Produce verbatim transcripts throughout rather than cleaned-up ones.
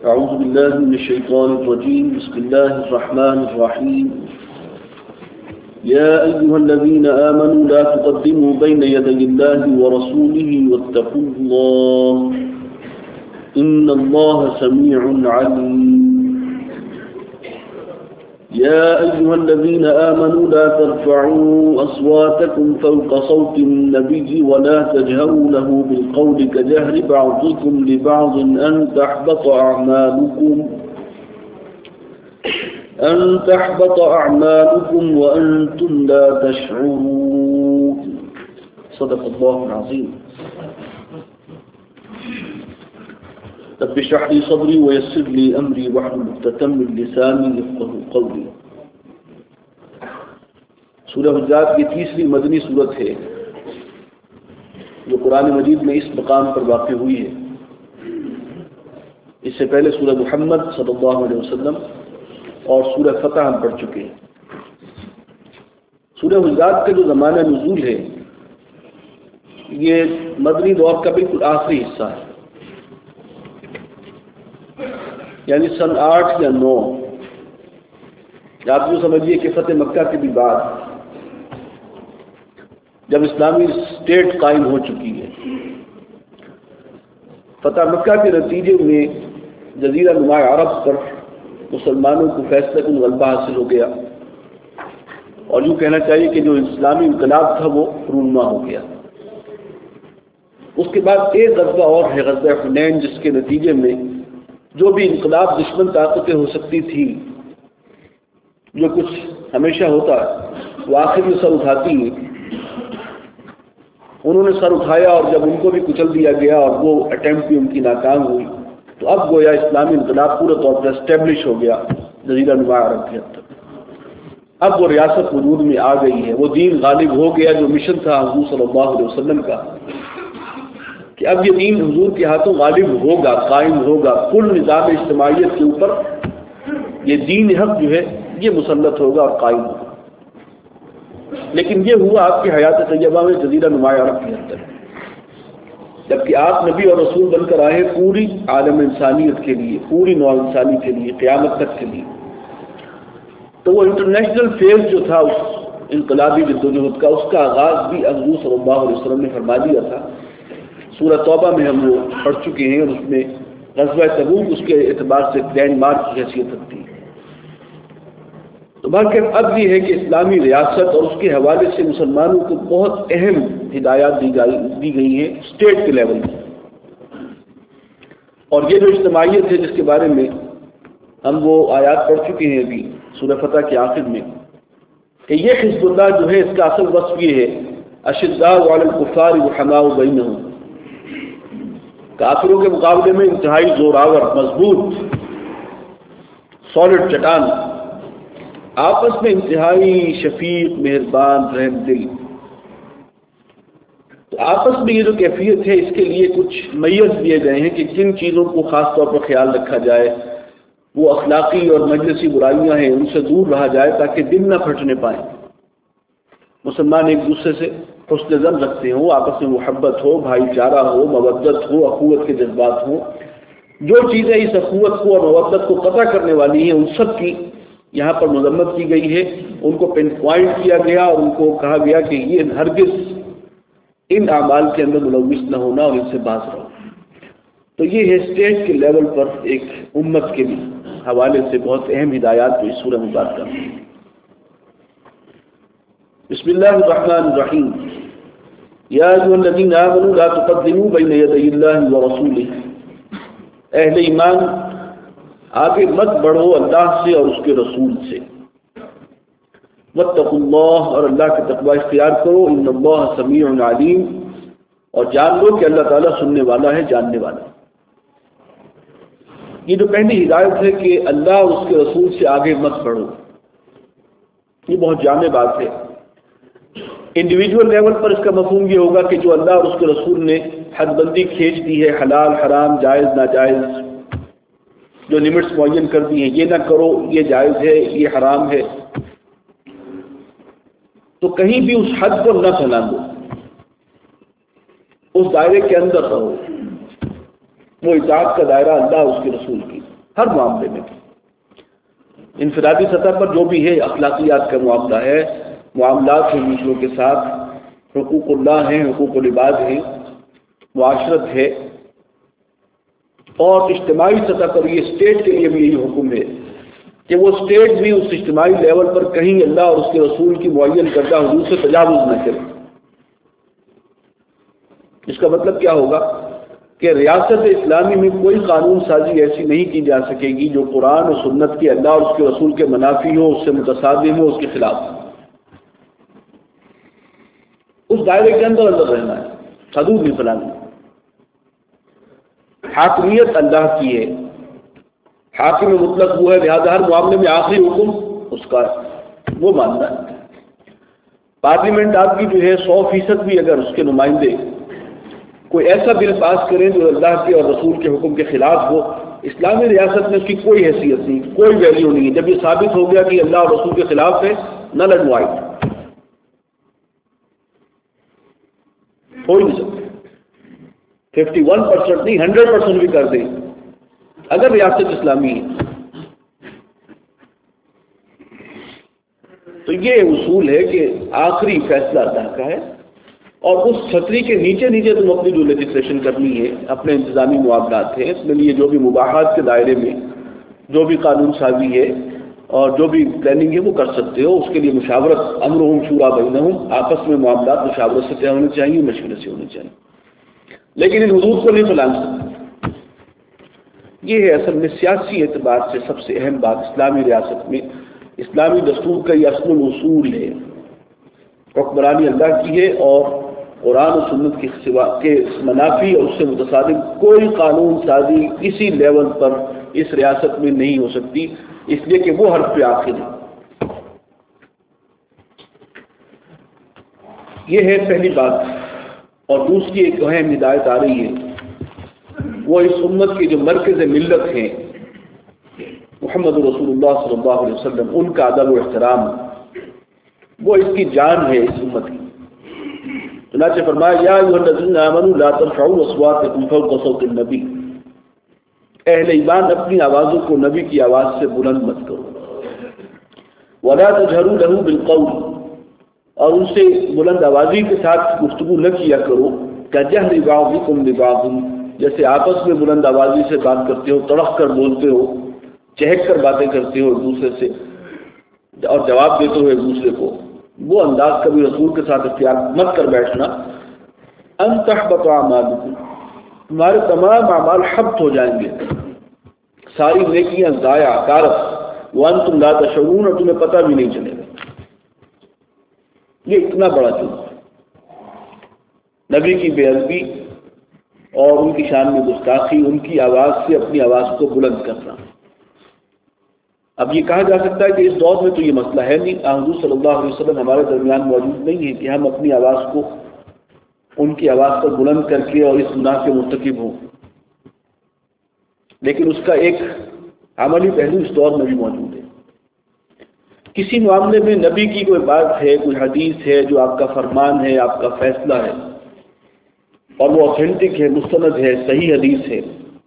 أعوذ بالله من الشيطان الرجيم. بسم الله الرحمن الرحيم. يا أيها الذين آمنوا لا تقدموا بين يدي الله ورسوله واتقوا الله إن الله سميع عليم. يا أيها الذين آمنوا لا ترفعوا أصواتكم فوق صوت النبي ولا تجهروا له بالقول كجهر بعضكم لبعض أن تحبط أعمالكم أن تحبط أعمالكم وأنتم لا تشعرون. صدق الله العظيم. رب اشرح لي صدري ويسر لي أمري واحلل عقدة من لساني يفقهوا قولي. سورہ حجرات کی تیسری مدنی سورت ہے جو قرآن مجید میں اس مقام پر واقع ہوئی ہے. اس سے پہلے سورہ محمد صلی اللہ علیہ وسلم اور سورہ فتح ہم پڑھ چکے ہیں. سورہ حجرات کا جو زمانہ نزول ہے یہ مدنی دور کا بالکل آخری حصہ ہے، یعنی سن آٹھ یا نو. آپ جو سمجھیے کہ فتح مکہ کے بھی بعد جب اسلامی اسٹیٹ قائم ہو چکی ہے، فتح مکہ کے نتیجے میں جزیرہ نما عرب پر مسلمانوں کو فیصلہ کن غلبہ حاصل ہو گیا، اور یوں کہنا چاہیے کہ جو اسلامی انقلاب تھا وہ رونما ہو گیا. اس کے بعد ایک غزوہ اور ہے، غزوہ حنین، جس کے نتیجے میں جو بھی انقلاب دشمن طاقتیں ہو سکتی تھی، جو کچھ ہمیشہ ہوتا وہ آخر میں سر اٹھاتی ہیں، انہوں نے سر اٹھایا اور جب ان کو بھی کچل دیا گیا اور وہ اٹیمپٹ بھی ان کی ناکام ہوئی، تو اب گویا اسلامی انقلاب پورے طور پر اسٹیبلش ہو گیا جزیرہ نما عرب کے حد تک. اب وہ ریاست وجود میں آ گئی ہے، وہ دین غالب ہو گیا جو مشن تھا حضور صلی اللہ علیہ وسلم کا، کہ اب یہ دین حضور کے ہاتھوں غالب ہوگا، قائم ہوگا، کل نظام اجتماعیت کے اوپر یہ دین حق جو ہے یہ مسلط ہوگا اور قائم ہوگا. لیکن یہ ہوا آپ کی حیات طیبہ میں جزیرہ نما عرب کے اندر، جبکہ آپ نبی اور رسول بن کر آئے پوری عالم انسانیت کے لیے، پوری نوع انسانی کے لیے، قیامت تک کے لیے. تو وہ انٹرنیشنل فیز جو تھا اس انقلابی جدوجہد کا، اس کا آغاز بھی حضور صلی اللہ علیہ وسلم نے فرما دیا تھا. سورہ توبہ میں ہم وہ پڑھ چکے ہیں، اور اس میں غزوہ تبوک اس کے اعتبار سے لینڈ مارک کی حیثیت رکھتی ہے. تو باقی اب یہ ہے کہ اسلامی ریاست اور اس کے حوالے سے مسلمانوں کو بہت اہم ہدایات دی گئی ہیں اسٹیٹ کے لیول پر. اور یہ جو اجتماعیت ہے جس کے بارے میں ہم وہ آیات پڑھ چکے ہیں ابھی سورہ فتح کے آخر میں، کہ یہ حزب اللہ جو ہے اس کا اصل وصف یہ ہے، اشداء علی الکفار رحماء بینہم، کافروں کے مقابلے میں انتہائی زوراور، مضبوط، سالڈ چٹان، آپس میں انتہائی شفیق، مہربان، رحم دل. تو آپس میں یہ جو کیفیت ہے اس کے لیے کچھ میز دیے گئے ہیں کہ جن چیزوں کو خاص طور پر خیال رکھا جائے، وہ اخلاقی اور مجلسی برائیاں ہیں، ان سے دور رہا جائے تاکہ دل نہ پھٹنے پائیں، مسلمان ایک دوسرے سے حسن ظن رکھتے ہوں، آپس میں محبت ہو، بھائی چارہ ہو، مودت ہو، اخوت کے جذبات ہوں. جو چیزیں اس اخوت کو اور مودت کو قطع کرنے والی ہیں ان سب کی یہاں پر مذمت کی گئی ہے. ان کو پن پوائنٹ کیا گیا اور ان کو کہا گیا کہ یہ ہرگز ان اعمال کے اندر ملوث نہ ہونا اور ان سے باز رہو. تو یہ ہے اسٹیٹ کے لیول پر ایک امت کے بھی حوالے سے بہت اہم ہدایات جو اس سورہ مبارکہ میں. بسم اللہ الرحمن الرحیم. یا ایھا الذین آمنوا لا تقدموا بین یدی اللہ ورسولہ. اہل ایمان آگے مت بڑھو اللہ سے اور اس کے رسول سے. واتقوا اللہ، اور اللہ کے تقوی اختیار کرو. ان اللہ سمیع علیم، اور جان لو کہ اللہ تعالیٰ سننے والا ہے، جاننے والا. یہ جو پہلی ہدایت ہے کہ اللہ اور اس کے رسول سے آگے مت بڑھو، یہ بہت جامع بات ہے. انڈیویجول لیول پر اس کا مفہوم یہ ہوگا کہ جو اللہ اور اس کے رسول نے حد بندی کھینچ دی ہے، حلال حرام، جائز ناجائز، جو لمٹس معین کر دی ہیں، یہ نہ کرو، یہ جائز ہے، یہ حرام ہے، تو کہیں بھی اس حد کو نہ پھیلا دو، اس دائرے کے اندر رہو. وہ اطاعت کا دائرہ اللہ اور اس کے رسول کی ہر معاملے میں، انفرادی سطح پر جو بھی ہے اخلاقیات کا معاملہ ہے، معاملات ہیں دوسروں کے ساتھ، حقوق اللہ ہیں، حقوق العباد ہیں، معاشرت ہے، اور اجتماعی سطح پر یہ اسٹیٹ کے لیے بھی یہی حکم ہے کہ وہ اسٹیٹ بھی اس اجتماعی لیول پر کہیں اللہ اور اس کے رسول کی معین کردہ حدود سے تجاوز نہ کرے۔ اس کا مطلب کیا ہوگا کہ ریاست اسلامی میں کوئی قانون سازی ایسی نہیں کی جا سکے گی جو قرآن اور سنت کے اللہ اور اس کے رسول کے منافی ہو، اس سے متصادم ہو، اس کے خلاف ہو۔ اس دائرے کے اندر اندر رہنا ہے، حدود نہیں پھیلانی۔ حاکمیت اللہ کی ہے، حاکم مطلق وہ ہے، لہذا ہر معاملے میں آخری حکم اس کا ہے، وہ ماننا ہے۔ پارلیمنٹ آپ کی جو ہے سو فیصد بھی اگر اس کے نمائندے کوئی ایسا بل پاس کریں جو اللہ کے اور رسول کے حکم کے خلاف ہو، اسلامی ریاست میں اس کی کوئی حیثیت نہیں، کوئی ویلیو نہیں ہے۔ جب یہ ثابت ہو گیا کہ اللہ اور رسول کے خلاف ہے، نل اینڈ وائڈ، ہو ہی نہیں سکتے۔ ففٹی ون پرسینٹ نہیں، ہنڈریڈ پرسینٹ بھی کر دیں اگر ریاست اسلامی ہے تو یہ اصول ہے کہ آخری فیصلہ اللہ کا ہے، اور اس چھتری کے نیچے نیچے تم اپنی جو لیجسلیشن کرنی ہے، اپنے انتظامی معاملات ہیں، اس میں لیے جو بھی مباحثات کے دائرے میں جو بھی قانون سازی ہے اور جو بھی پلاننگ ہے وہ کر سکتے ہو۔ اس کے لیے مشاورت، امرہم شورا بینہم، آپس میں معاملات مشاورت سے طے ہونے چاہیے، مشورے سے ہونے چاہیے، لیکن ان حدود کو نہیں پھیلا سکتے۔ یہ ہے اصل میں سیاسی اعتبار سے سب سے اہم بات اسلامی ریاست میں۔ اسلامی دستور کا یہ اصل اصول ہے، حکمرانی اللہ کی ہے، اور قرآن و سنت کی سوا کے منافی اور اس سے متصادم کوئی قانون سازی کسی لیول پر اس ریاست میں نہیں ہو سکتی، اس لیے کہ وہ حرف پہ آخر ہے۔ یہ ہے پہلی بات۔ اور دوسری ایک اہم ہدایت آ رہی ہے، وہ اس امت کے جو مرکز ملت ہیں محمد رسول اللہ صلی اللہ علیہ وسلم، ان کا ادب و احترام، وہ اس کی جان ہے اس امت کی۔ چنانچہ فرمایا یا ایھا الذین آمنوا لا ترفعوا اصواتکم فوق صوت النبی، اہل ایمان اپنی آوازوں کو نبی کی آواز سے بلند مت کرو، ولا تجہروا له بالقول، اور ان سے بلند آوازی کے ساتھ گفتگو نہ کیا کرو، کجہر بعضکم لبعض، جیسے آپس میں بلند آوازی سے بات کرتے ہو، تڑق کر بولتے ہو، چہک کر باتیں کرتے ہو ایک دوسرے سے اور جواب دیتے ہو ایک دوسرے کو، وہ انداز کبھی رسول کے ساتھ اختیار مت کر بیٹھنا۔ ان تحبط اعمالکم، تمہارے تمام اعمال حبط ہو جائیں گے، ساری نیکیاں ضائع کارت، وانتم لا تشعرون، اور تمہیں پتہ بھی نہیں چلے گا۔ یہ اتنا بڑا جرم ہے، نبی کی بے ادبی اور ان کی شان میں گستاخی، ان کی آواز سے اپنی آواز کو بلند کرنا۔ اب یہ کہا جا سکتا ہے کہ اس دور میں تو یہ مسئلہ ہے نہیں، حضور صلی اللہ علیہ وسلم ہمارے درمیان موجود نہیں ہے کہ ہم اپنی آواز کو ان کی آواز پر بلند کر کے اور اس گناہ کے مرتکب ہوں، لیکن اس کا ایک عملی پہلو اس دور میں بھی موجود ہے۔ کسی معاملے میں نبی کی کوئی بات ہے، کوئی حدیث ہے جو آپ کا فرمان ہے، آپ کا فیصلہ ہے، اور وہ اوتھینٹک ہے، مستند ہے، صحیح حدیث ہے،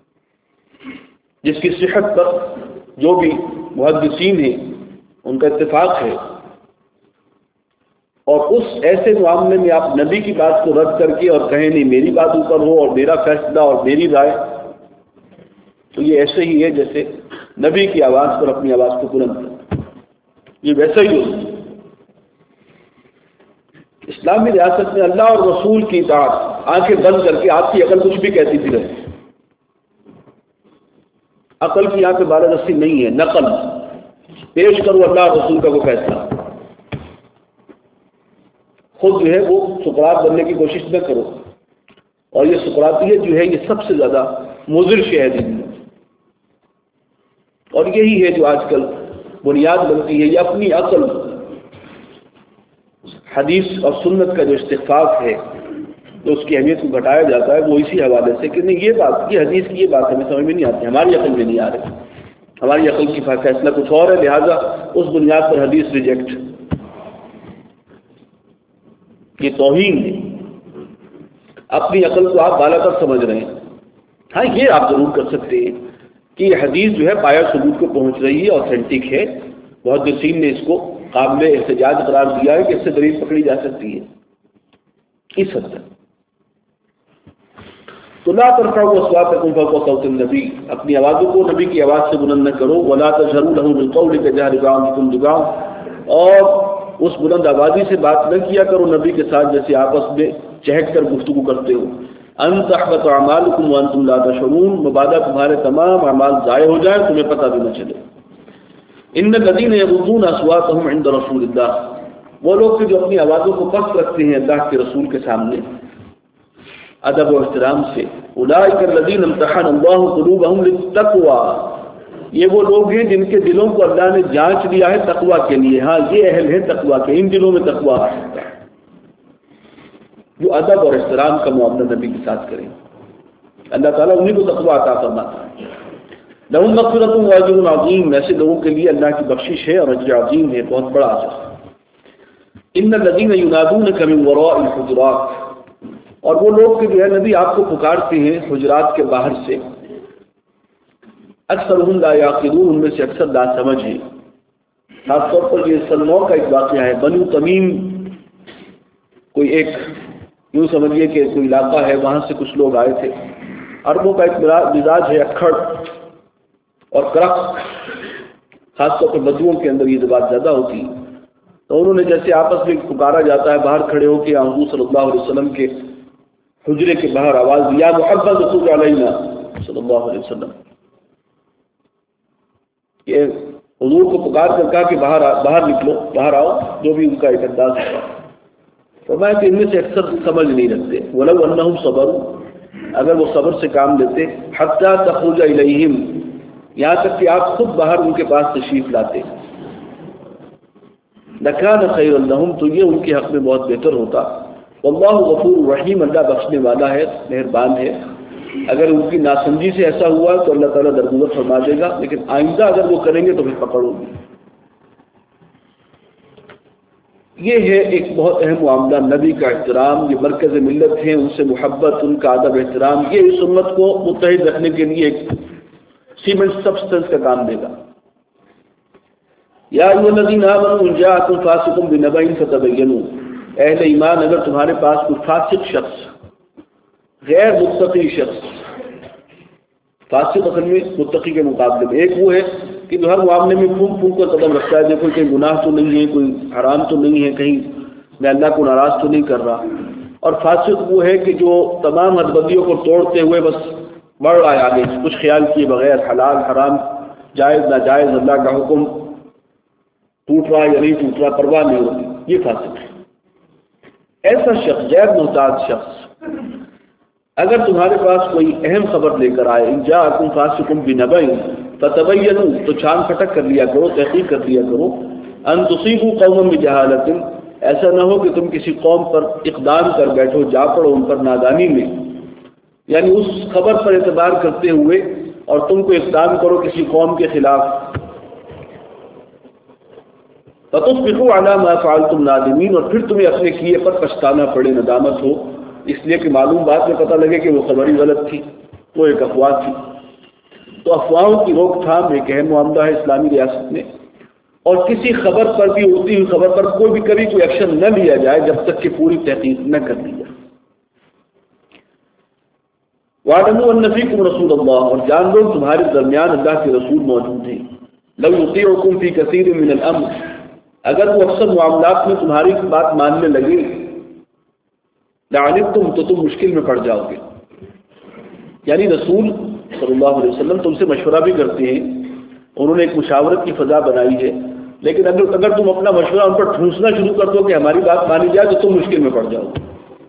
جس کی صحت پر جو بھی محدثین ہیں ان کا اتفاق ہے، اور اس ایسے معاملے میں آپ نبی کی بات کو رد کر کے اور کہیں نہیں میری بات اوپر ہو اور میرا فیصلہ اور میری رائے، تو یہ ایسے ہی ہے جیسے نبی کی آواز پر اپنی آواز کو بلند کرنا، یہ ویسا ہی ہو۔ اسلامی ریاست میں اللہ اور رسول کی اطاعت، آنکھیں بند کر کے آپ کی عقل کچھ بھی کہتی تھی رہے، عقل کی یہاں پہ بالادستی نہیں ہے، نقل پیش کرو اللہ اور رسول کا وہ فیصلہ، خود جو ہے وہ سقراط بننے کی کوشش نہ کرو، اور یہ سقراطیت جو ہے یہ سب سے زیادہ مضر شے ہے دین میں، اور یہی ہے جو آج کل بنیاد بنتی ہے۔ یہ اپنی عقل، حدیث اور سنت کا جو استخفاف ہے، تو اس کی اہمیت کو گھٹایا جاتا ہے، وہ اسی حوالے سے کہ نہیں یہ بات، یہ حدیث کی یہ بات ہمیں سمجھ میں نہیں آتی، ہماری عقل میں نہیں آ رہی، ہماری عقل کی فیصلہ کچھ اور ہے، لہذا اس بنیاد پر حدیث ریجیکٹ۔ یہ توہین ہے، اپنی عقل کو آپ بالا تر سمجھ رہے ہیں، ہاں یہ آپ ضرور کر سکتے ہیں کہ یہ حدیث جو ہے پایا ثبوت کو پہنچ رہی ہے، اوتھینٹک ہے، محدثین نے اس کو قابل احتجاج قرار دیا ہے کہ اس سے دلیل پکڑی جا سکتی ہے اس حد تک۔ تو لا ترفعوا اصواتکم فوق صوت النبی، اپنی آوازوں کو نبی کی آواز سے بلند نہ کرو، ولا تجهروا له بالقول كجهر بعضكم لبعض، اور اس بلند آوازی سے بات نہ کیا کرو نبی کے ساتھ جیسے آپس میں چہک کر گفتگو کرتے ہو، ان تحبط اعمالکم وانتم لا تشعرون، مبادا تمہارے تمام اعمال ضائع ہو جائیں تمہیں پتہ بھی نہ چلے۔ ان الذين يغضون اصواتهم عند رسول اللہ، وہ لوگ کہ جو اپنی آوازوں کو پست رکھتے ہیں اللہ کے رسول کے سامنے ادب و احترام سے، اولئک الذین امتحن اللہ قلوبهم للتقوى، یہ وہ لوگ ہیں جن کے دلوں کو اللہ نے جانچ لیا ہے تقوی کے لیے، ہاں یہ اہل ہے تقوی کے، ان دلوں میں تقوی آ سکتا ہے جو ادب اور احترام کا معاملہ نبی کے ساتھ کریں، اللہ تعالیٰ انہیں کو تقوی عطا فرماتا ہے۔ لہم مغفرۃ و اجر عظیم، ایسے لوگوں کے لیے اللہ کی بخشش ہے اور اجر عظیم ہے، بہت بڑا اجر۔ ان الذین ینادونک من وراء الحجرات، اور وہ لوگ کہ جو ہے نبی آپ کو پکارتے ہیں حجرات کے باہر سے، اکثرهم لا یعقلون، ان میں سے اکثر لا سمجھ ہیں۔ خاص طور پر یہ سلموں کا ایک واقعہ ہے، بنو تمیم کوئی ایک یوں سمجھیے کہ کوئی علاقہ ہے، وہاں سے کچھ لوگ آئے تھے، عربوں کا ایک مزاج ہے اکھڑ اور کرخ، خاص طور پر بدوؤں کے اندر یہ بات زیادہ ہوتی، تو انہوں نے جیسے آپس میں پکارا جاتا ہے باہر کھڑے ہو کے حضور صلی اللہ علیہ وسلم کے حجرے کے باہر آواز دیا، محبت رسول علیہ صلی اللہ علیہ وسلم، کہ حضور کو پکار کر کہا کہ باہر باہر نکلو، باہر آؤ، جو بھی ان کا ایک انداز تھا۔ فرمایا کہ ان میں سے اکثر سمجھ نہیں رکھتے، ولو انہم صبروا، اگر وہ صبر سے کام لیتے، حتی تخرج الیہم، یہاں تک کہ آپ خود باہر ان کے پاس تشریف لاتے، لکان خیر لہم، تو یہ ان کے حق میں بہت بہتر ہوتا۔ واللہ غفور رحیم، اللہ بخشنے والا ہے، مہربان ہے۔ اگر ان کی ناسمجھی سے ایسا ہوا تو اللہ تعالیٰ درگزر فرما دے گا، لیکن آئندہ اگر وہ کریں گے تو پھر پکڑو گی۔ یہ ہے ایک بہت اہم معاملہ، نبی کا احترام، یہ مرکز ملت ہیں، ان سے محبت، ان کا ادب احترام، یہ اس امت کو متحد رکھنے کے لیے ایک سیمنٹ سبسٹنس کا کام دے گا۔ یا ایھا الذین آمنوا ان جاءکم فاسق بنبأ فتبینوا، اہل ایمان اگر تمہارے پاس کوئی فاسق شخص، غیر متقی شخص، فاسق اصل میں متقی کے مقابلے میں ایک وہ ہے کہ جو ہر معاملے میں پھونک پھونک کر قدم رکھتا ہے، دیکھو کہیں گناہ تو نہیں ہے، کوئی حرام تو نہیں ہے، کہیں میں اللہ کو ناراض تو نہیں کر رہا، اور فاسق وہ ہے کہ جو تمام حد بندیوں کو توڑتے ہوئے بس بڑھ رہا ہے آگے، کچھ خیال کیے بغیر، حلال حرام جائز ناجائز اللہ کا حکم ٹوٹ رہا یا نہیں ٹوٹ رہا پرواہ نہیں ہوتی، یہ فاسق ہے۔ ایسا شخص، غیر محتاط شخص، اگر تمہارے پاس کوئی اہم خبر لے کر آئے، ان جاءکم فاسق بنبأ فتبینوا، تو چھان پھٹک کر لیا کرو، تحقیق کر لیا کرو، ان تصیبوا قوما بجہالۃ، ایسا نہ ہو کہ تم کسی قوم پر اقدام کر بیٹھو، جا پڑو ان پر نادانی میں، یعنی اس خبر پر اعتبار کرتے ہوئے اور تم کو اقدام کرو کسی قوم کے خلاف، فتصبحوا علی ما فعلتم نادمین، اور پھر تمہیں اپنے کیے پر پچھتانا پڑے، ندامت ہو، اس لیے کہ معلوم بات میں پتہ لگے کہ وہ خبر ہی غلط تھی، وہ ایک افواہ تھی۔ تو افواہوں کی روک تھام ایک اہم معاملہ ہے اسلامی ریاست میں، اور کسی خبر پر بھی، اڑتی ہوئی خبر پر کوئی بھی کبھی کوئی ایکشن نہ لیا جائے جب تک کہ پوری تحقیق نہ کر لی جائے۔ وَاعْلَمُوا أَنَّ فِيكُمْ رَسُولَ اللَّهِ، اور جان لو تمہارے درمیان اللہ کے رسول موجود ہیں، لَوْ يُطِيعُكُمْ فِي كَثِيرٍ مِّنَ الْأَمْرِ، اگر وہ اکثر معاملات میں تمہاری بات ماننے لگے، لَعَنِتُّمْ، تو تم مشکل میں پڑ جاؤ گے، یعنی رسول صلی اللہ علیہ وسلم تم سے مشورہ بھی کرتے ہیں، انہوں نے ایک مشاورت کی فضا بنائی ہے، لیکن اگر اگر تم اپنا مشورہ ان پر ٹھونسنا شروع کر دو کہ ہماری بات مانی جائے تو تم مشکل میں پڑ جاؤ گے۔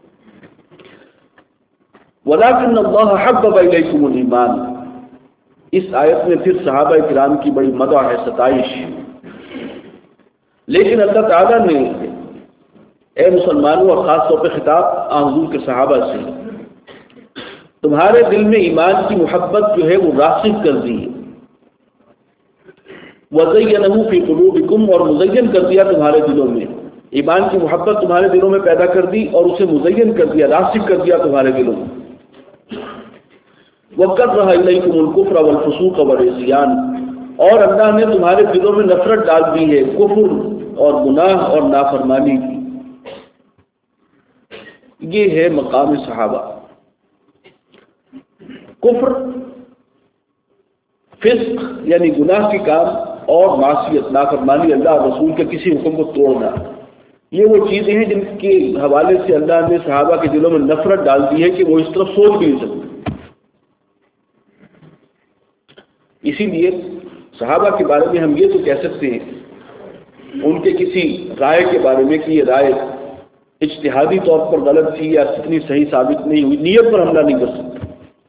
وَلَٰكِنَّ اللَّهَ حَبَّبَ إِلَيْكُمُ الْإِيمَانَ، اس آیت میں پھر صحابہ کرام کی بڑی مدح ہے، ستائش، لیکن اللہ تعالیٰ نے اے مسلمانوں، اور خاص طور پہ خطاب حضور کے صحابہ سے، تمہارے دل میں ایمان کی محبت جو ہے وہ راسخ کر دی ہے، وَزَيَّنَهُ فِي قُلُوبِكُمْ، اور مزین کر دیا تمہارے دلوں میں، ایمان کی محبت تمہارے دلوں میں پیدا کر دی اور اسے مزین کر دیا، راسخ کر دیا تمہارے دلوں میں۔ وَكَرَّهَ إِلَيْكُمُ الْكُفْرَ وَالْفُسُوقَ وَالْعِصْيَانَ، اور اللہ نے تمہارے دلوں میں نفرت ڈال دی ہے کفر اور گناہ اور نافرمانی کی۔ یہ ہے مقام صحابہ۔ کفر، فسق یعنی گناہ کے کام، اور معصیت نافرمانی اللہ اور رسول کے کسی حکم کو توڑنا، یہ وہ چیزیں ہیں جن کے حوالے سے اللہ نے صحابہ کے دلوں میں نفرت ڈال دی ہے کہ وہ اس طرف سوچ بھی نہیں سکتے۔ اسی لیے صحابہ کے بارے میں ہم یہ تو کہہ سکتے ہیں ان کے کسی رائے کے بارے میں کہ یہ رائے اجتہادی طور پر غلط تھی یا اتنی صحیح ثابت نہیں ہوئی، نیت پر حملہ نہیں کر سکتے۔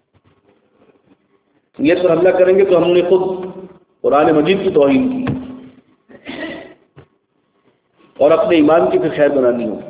نیت پر حملہ کریں گے تو ہم نے خود قرآن مجید کی توہین کی اور اپنے ایمان کی پھر خیر بنانی ہو۔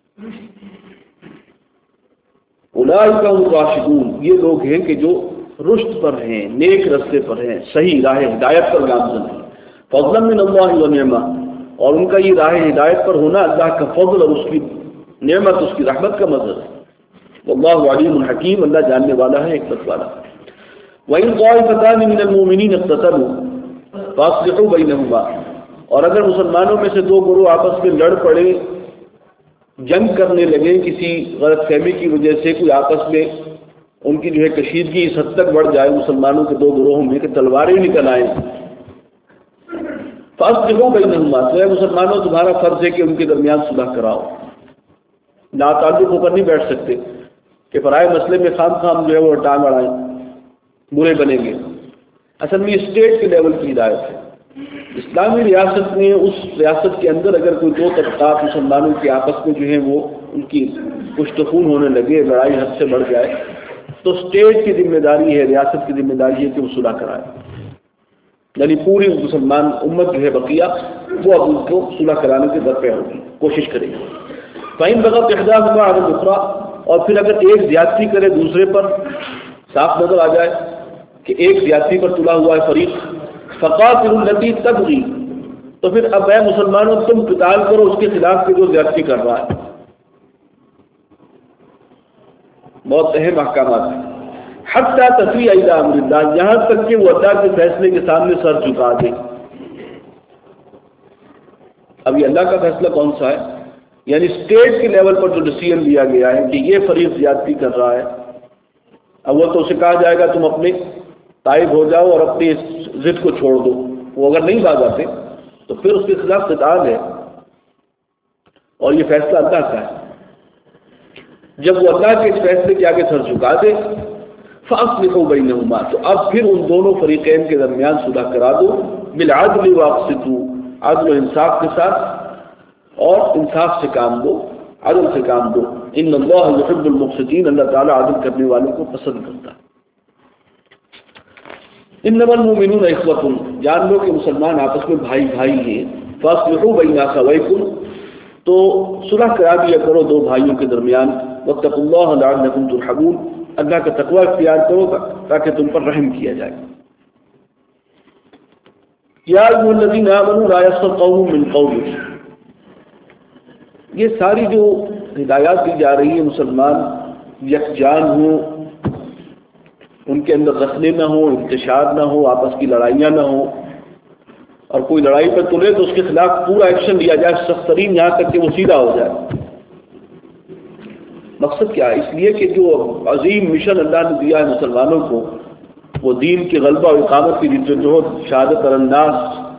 اولئک هم الراشدون، یہ لوگ ہیں کہ جو رشد پر ہیں، نیک رستے پر ہیں، صحیح راہ ہدایت پر گامزن ہیں۔ فضلا من اللہ ونعمہ، اور ان کا یہ راہ ہدایت پر ہونا اللہ کا فضل اور اس کی نعمت، اس کی رحمت کا مظہر ہے۔ واللہ علیم حکیم، اللہ جاننے والا ہے، حکمت والا ہے۔ وَإِنْ طَائِفَتَانِ مِنَ الْمُؤْمِنِينَ اقْتَتَلُوا فَأَصْلِحُوا بَيْنَهُمَا، اور اگر مسلمانوں میں سے دو گروہ آپس میں لڑ پڑے، جنگ کرنے لگے کسی غلط فہمی کی وجہ سے، کوئی آپس میں ان کی جو ہے کشیدگی اس حد تک بڑھ جائے مسلمانوں کے دو گروہوں میں کہ تلواریں نکل آئیں، فَأَصْلِحُوا بَيْنَهُمَا، تو اے مسلمانوں تمہارا فرض ہے کہ ان کے درمیان صلح کراؤ۔ نا تعلق ہو کر نہیں بیٹھ سکتے کہ فرائض مسئلے میں خام خام جو ہے وہ ٹانگ اڑائیں، برے بنیں گے۔ اصل میں اسٹیٹ کے لیول کی ہدایت ہے۔ اسلامی ریاست میں، اس ریاست کے اندر اگر کوئی دو طبقات مسلمانوں کے آپس میں جو ہیں وہ ان کی کشت خون ہونے لگے، لڑائی حد سے بڑھ جائے، تو اسٹیٹ کی ذمہ داری ہے، ریاست کی ذمہ داری ہے کہ وہ صلح کرائے، یعنی پوری مسلمان امت جو ہے بقیہ وہ اب ان کو صلح کرانے کے درپے ہوگی، کوشش کرے گی۔ فَإِنْ بَغَتْ إِحْدَاهُمَا عَلَى الْأُخْرَى، اور پھر اگر ایک زیادتی کرے دوسرے پر، صاف نظر آ جائے کہ ایک زیادتی پر تلا ہوا ہے فریق، فَقَاتِلُوا الَّتِي تَبْغِي، تو پھر اب اے مسلمانوں تم قتال کرو اس کے خلاف کہ جو زیادتی کر رہا ہے۔ بہت اہم احکامات ہیں۔ حَتَّى تَفِيءَ إِلَىٰ أَمْرِ اللَّهِ، یہاں تک کہ وہ اللہ کے فیصلے کے سامنے سر جھکا دے۔ اب یہ اللہ کا فیصلہ کون سا ہے؟ یعنی اسٹیٹ کے لیول پر جو ڈیسیژن لیا گیا ہے کہ یہ فریق زیادتی کر رہا ہے، اب وہ تو اسے کہا جائے گا تم اپنے تائب ہو جاؤ اور اپنی ضد کو چھوڑ دو، وہ اگر نہیں باز آتے تو پھر اس کے خلاف قتال ہے، اور یہ فیصلہ اللہ کا ہے۔ جب وہ اللہ کے اس فیصلے کے آگے سر جھکا دے، فَأَصْلِحُوا بَيْنَهُمَا، تو اب پھر ان دونوں فریقین کے درمیان صلح کرا دو، بِالْعَدْلِ وَأَقْسِطُوا، عدل و انصاف کے ساتھ، اور انصاف سے کام دو، عدل سے کام دو۔ ان اللہ یحب المقسطین، اللہ تعالیٰ عدل کرنے والوں کو پسند کرتا ہے۔ انما المؤمنون اخوۃ، جان لو کہ مسلمان آپس میں بھائی بھائی ہیں۔ فاصلحوا بین اخویکم، تو صلح کرا دیا کرو دو بھائیوں کے درمیان۔ واتقوا اللہ لعلکم ترحمون، اللہ کا تقوی اختیار کرو تاکہ تم پر رحم کیا جائے۔ یا ایھا الذین آمنوا لا یسخر قوم من قوم، یہ ساری جو ہدایات دی جا رہی ہے مسلمان یکجان ہوں، ان کے اندر رخنے نہ ہو، انتشار نہ ہو، آپس کی لڑائیاں نہ ہوں، اور کوئی لڑائی پر تلے تو اس کے خلاف پورا ایکشن لیا جائے سخت ترین، یہاں تک کہ وہ سیدھا ہو جائے۔ مقصد کیا ہے؟ اس لیے کہ جو عظیم مشن اللہ نے دیا ہے مسلمانوں کو، وہ دین کی غلبہ و اقامت کی جدوجہد، شہادت اور انداز،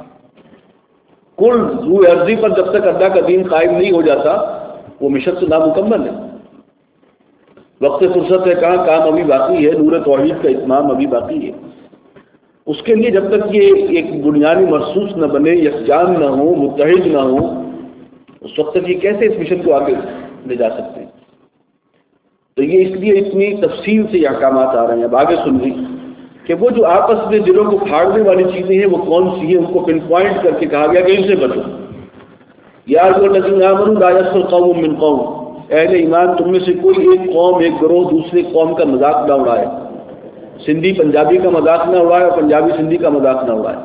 کل روح عرضی پر جب تک اللہ کا دین قائم نہیں ہو جاتا وہ مشن تو نامکمل ہے۔ وقت فرصت ہے کہاں، کام ابھی باقی ہے، نور توحید کا اتمام ابھی باقی ہے۔ اس کے لیے جب تک یہ ایک بنیادی محسوس نہ بنے، یکجان نہ ہو، متحد نہ ہو، اس وقت تک یہ کیسے اس مشن کو آگے لے جا سکتے ہیں؟ تو یہ اس لیے اتنی تفصیل سے یہ احکامات آ رہے ہیں۔ اب آگے سن لی کہ وہ جو آپس میں دلوں کو پھاڑنے والی چیزیں ہیں وہ کون سی ہیں، ان کو پن پوائنٹ کر کے کہا گیا کہ ان سے بچو۔ یا ایھا الذین آمنوا لا یسخر قوم من قوم، اہل ایمان تم میں سے کوئی ایک قوم، ایک گروہ دوسرے قوم کا مذاق نہ اڑائے، سندھی پنجابی کا مذاق نہ اڑائے اور پنجابی سندھی کا مذاق نہ اڑائے،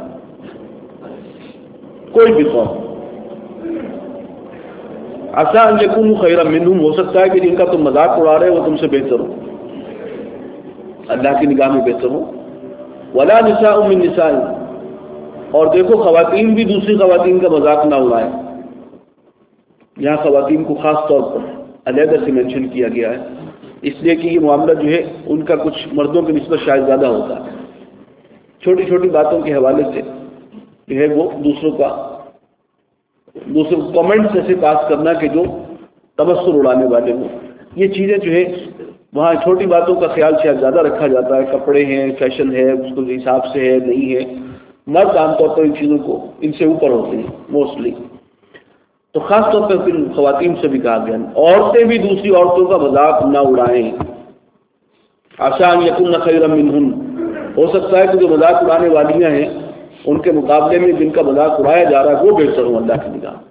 کوئی بھی قوم۔ عسیٰ ان یکونوا خیرا منہم، ہو سکتا ہے کہ جن کا تم مذاق اڑا رہے ہو وہ تم سے بہتر ہو۔ اللہ کی نگاہ میں بہتر ہوں. ولا نساء من نساء، اور دیکھو خواتین بھی دوسری خواتین کا مذاق نہ اڑائیں. یہاں خواتین کو خاص طور پر علیحدہ سے مینشن کیا گیا ہے، اس لیے کہ یہ معاملہ جو ہے ان کا کچھ مردوں کی نسبت شاید زیادہ ہوتا ہے. چھوٹی چھوٹی باتوں کے حوالے سے جو ہے وہ دوسروں کا دوسروں کو کامنٹس ایسے پاس کرنا کہ جو تبصر اڑانے والے ہوں. یہ چیزیں جو ہے وہاں چھوٹی باتوں کا خیال شاید زیادہ رکھا جاتا ہے، کپڑے ہیں، فیشن ہے، اس کو حساب سے ہے نہیں ہے. مرد عام طور پر ان چیزوں کو ان سے اوپر ہوتے ہیں موسٹلی. تو خاص طور پر پھر خواتین سے بھی کہا گیا عورتیں بھی دوسری عورتوں کا مذاق نہ اڑائیں. آسان یکن خیرا منہن، ہو سکتا ہے کہ جو مذاق اڑانے والیاں ہیں ان کے مقابلے میں جن کا مذاق اڑایا جا رہا ہے وہ بہتر ہوں اللہ کی نگاہ.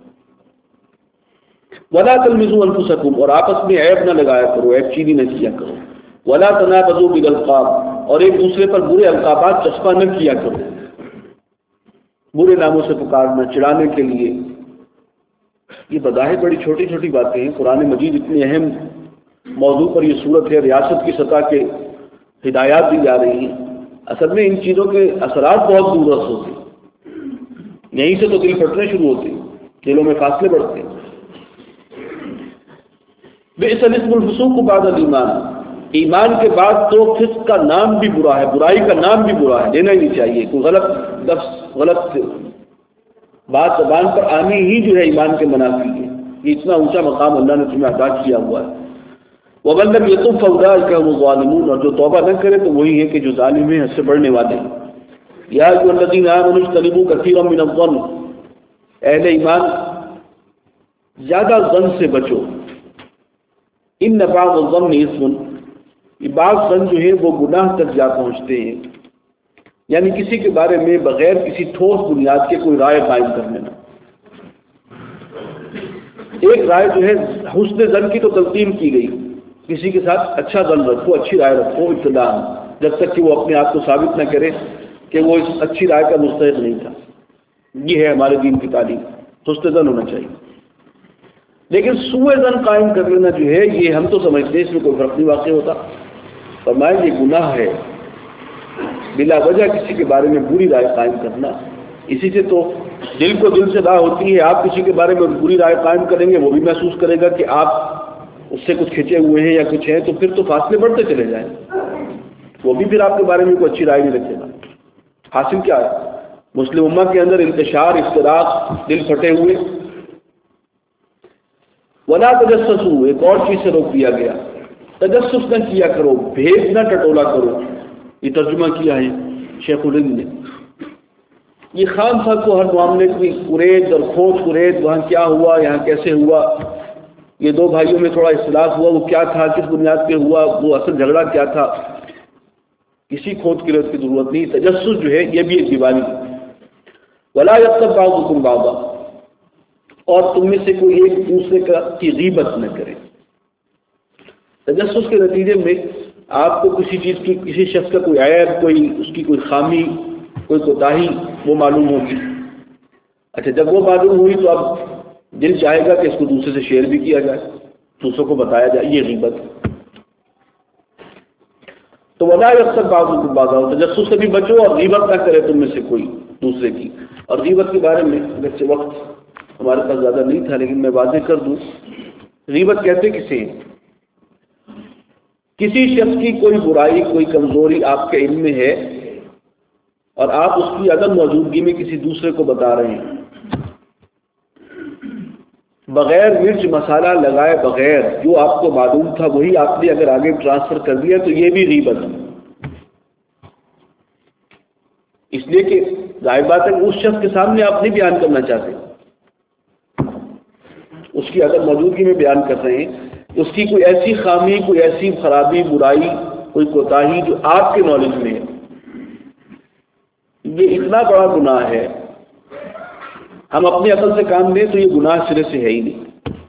ولا تلمزوا انفسکم، اور آپس میں عیب نہ لگایا کرو، عیب چینی نہ کیا کرو. ولا تنابزوا بالالقاب، اور ایک دوسرے پر برے القابات چسپاں نہ کیا کرو، برے ناموں سے پکارنا چڑھانے کے لیے. یہ بظاہر بڑی چھوٹی چھوٹی باتیں ہیں. قرآن مجید اتنی اہم موضوع پر یہ صورت ہے، ریاست کی سطح کے ہدایات دی جا رہی ہیں. اصل میں ان چیزوں کے اثرات بہت دور رس ہوتے ہیں. یہیں سے تو دل پھٹنے شروع ہوتے ہیں، دلوں میں فاصلے بڑھتے ہیں. بئس الاسم الفسوق بعد الایمان، ایمان کے بعد تو فسق کا نام بھی برا ہے، برائی کا نام بھی برا ہے، لینا ہی نہیں چاہیے. کوئی غلط لفظ غلط بات زبان پر آنی ہی جو ہے ایمان کے منافی ہے. یہ اتنا اونچا مقام اللہ نے تمہیں عطا کیا ہوا ہے. وَمَن لَّمْ يَتُبْ فَأُولَٰئِكَ هُمُ الظَّالِمُونَ، اور جو توبہ نہ کرے تو وہی ہے کہ جو ظالم ہیں، حد سے بڑھنے والے ہیں. یا أَيُّهَا الَّذِينَ آمَنُوا اجْتَنِبُوا كَثِيرًا مِّنَ الظَّنِّ، اہل ایمان زیادہ ظن سے بچو. إِنَّ بَعْضَ الظَّنِّ إِثْمٌ، یہ بعض ظن جو ہے وہ گناہ تک جا پہنچتے ہیں. یعنی کسی کے بارے میں بغیر کسی ٹھوس بنیاد کے کوئی رائے قائم کر لینا. ایک رائے جو ہے حسن ظن کی تو تلقین کی گئی، کسی کے ساتھ اچھا ظن رکھو، اچھی رائے رکھو ابتداء، جب تک کہ وہ اپنے آپ کو ثابت نہ کرے کہ وہ اس اچھی رائے کا مستحق نہیں تھا. یہ ہے ہمارے دین کی تعلیم، حسن ظن ہونا چاہیے. لیکن سوء ظن قائم کر لینا جو ہے یہ ہم تو سمجھتے ہیں اس میں کوئی فرق نہیں واقع ہوتا. فرمایا یہ گناہ ہے بلا وجہ کسی کے بارے میں بری رائے قائم کرنا. اسی سے تو دل کو دل سے راہ ہوتی ہے. آپ کسی کے بارے میں بری رائے قائم کریں گے، وہ بھی محسوس کرے گا کہ آپ اس سے کچھ کھنچے ہوئے ہیں یا کچھ ہے، تو پھر تو فاصلے بڑھتے چلے جائیں. وہ بھی پھر آپ کے بارے میں کوئی اچھی رائے نہیں رکھے گا. حاصل کیا ہے؟ مسلم امہ کے اندر انتشار، اختلاف، دل پھٹے ہوئے. ولا تجسسوا، ایک اور چیز سے روک دیا گیا، تجسس نہ کیا کرو، بھید نہ ٹٹولا کرو. یہ ترجمہ کیا ہے شیخ الہند نے. یہ خام صاحب کو ہر معاملے کی قرید اور کھوج قرید، وہاں کیا ہوا، یہاں کیسے ہوا، یہ دو بھائیوں میں تھوڑا اختلاف ہوا، وہ کیا تھا، کس بنیاد پہ ہوا، وہ اصل جھگڑا کیا تھا. کسی کھوج قرید کی ضرورت نہیں. تجسس جو ہے یہ بھی ایک دیوانی ہے. ولا یغتب بعضکم بعضا، اور تم میں سے کوئی ایک دوسرے کا کی غیبت نہ کرے. تجسس کے نتیجے میں آپ کو کسی چیز کی، کسی شخص کا کوئی عیب، کوئی اس کی کوئی خامی، کوئی کوتاہی وہ معلوم ہوگی. اچھا جب وہ معلوم ہوئی تو اب دل چاہے گا کہ اس کو دوسرے سے شیئر بھی کیا جائے، دوسروں کو بتایا جائے. یہ غیبت. تو ولا یغتب بعضکم بعضا، تجسس سے بھی بچو اور غیبت نہ کرے تم میں سے کوئی دوسرے کی. اور غیبت کے بارے میں اگرچہ وقت ہمارے پاس زیادہ نہیں تھا لیکن میں واضح کر دوں، غیبت کہتے کسے ہیں؟ کسی شخص کی کوئی برائی، کوئی کمزوری آپ کے علم میں ہے اور آپ اس کی عدم موجودگی میں کسی دوسرے کو بتا رہے ہیں، بغیر مرچ مسالہ لگائے بغیر جو آپ کو معلوم تھا وہی آپ نے اگر آگے ٹرانسفر کر دیا تو یہ بھی غیبت ہے. اس لیے کہ ظاہر بات ہے اس شخص کے سامنے آپ نہیں بیان کرنا چاہتے، اس کی عدم موجودگی میں بیان کر رہے ہیں. اس کی کوئی ایسی خامی، کوئی ایسی خرابی، برائی، کوئی کوتاہی جو آپ کے نالج میں ہے. یہ اتنا بڑا گناہ ہے، ہم اپنی عقل سے کام لیں تو یہ گناہ سرے سے ہے ہی نہیں.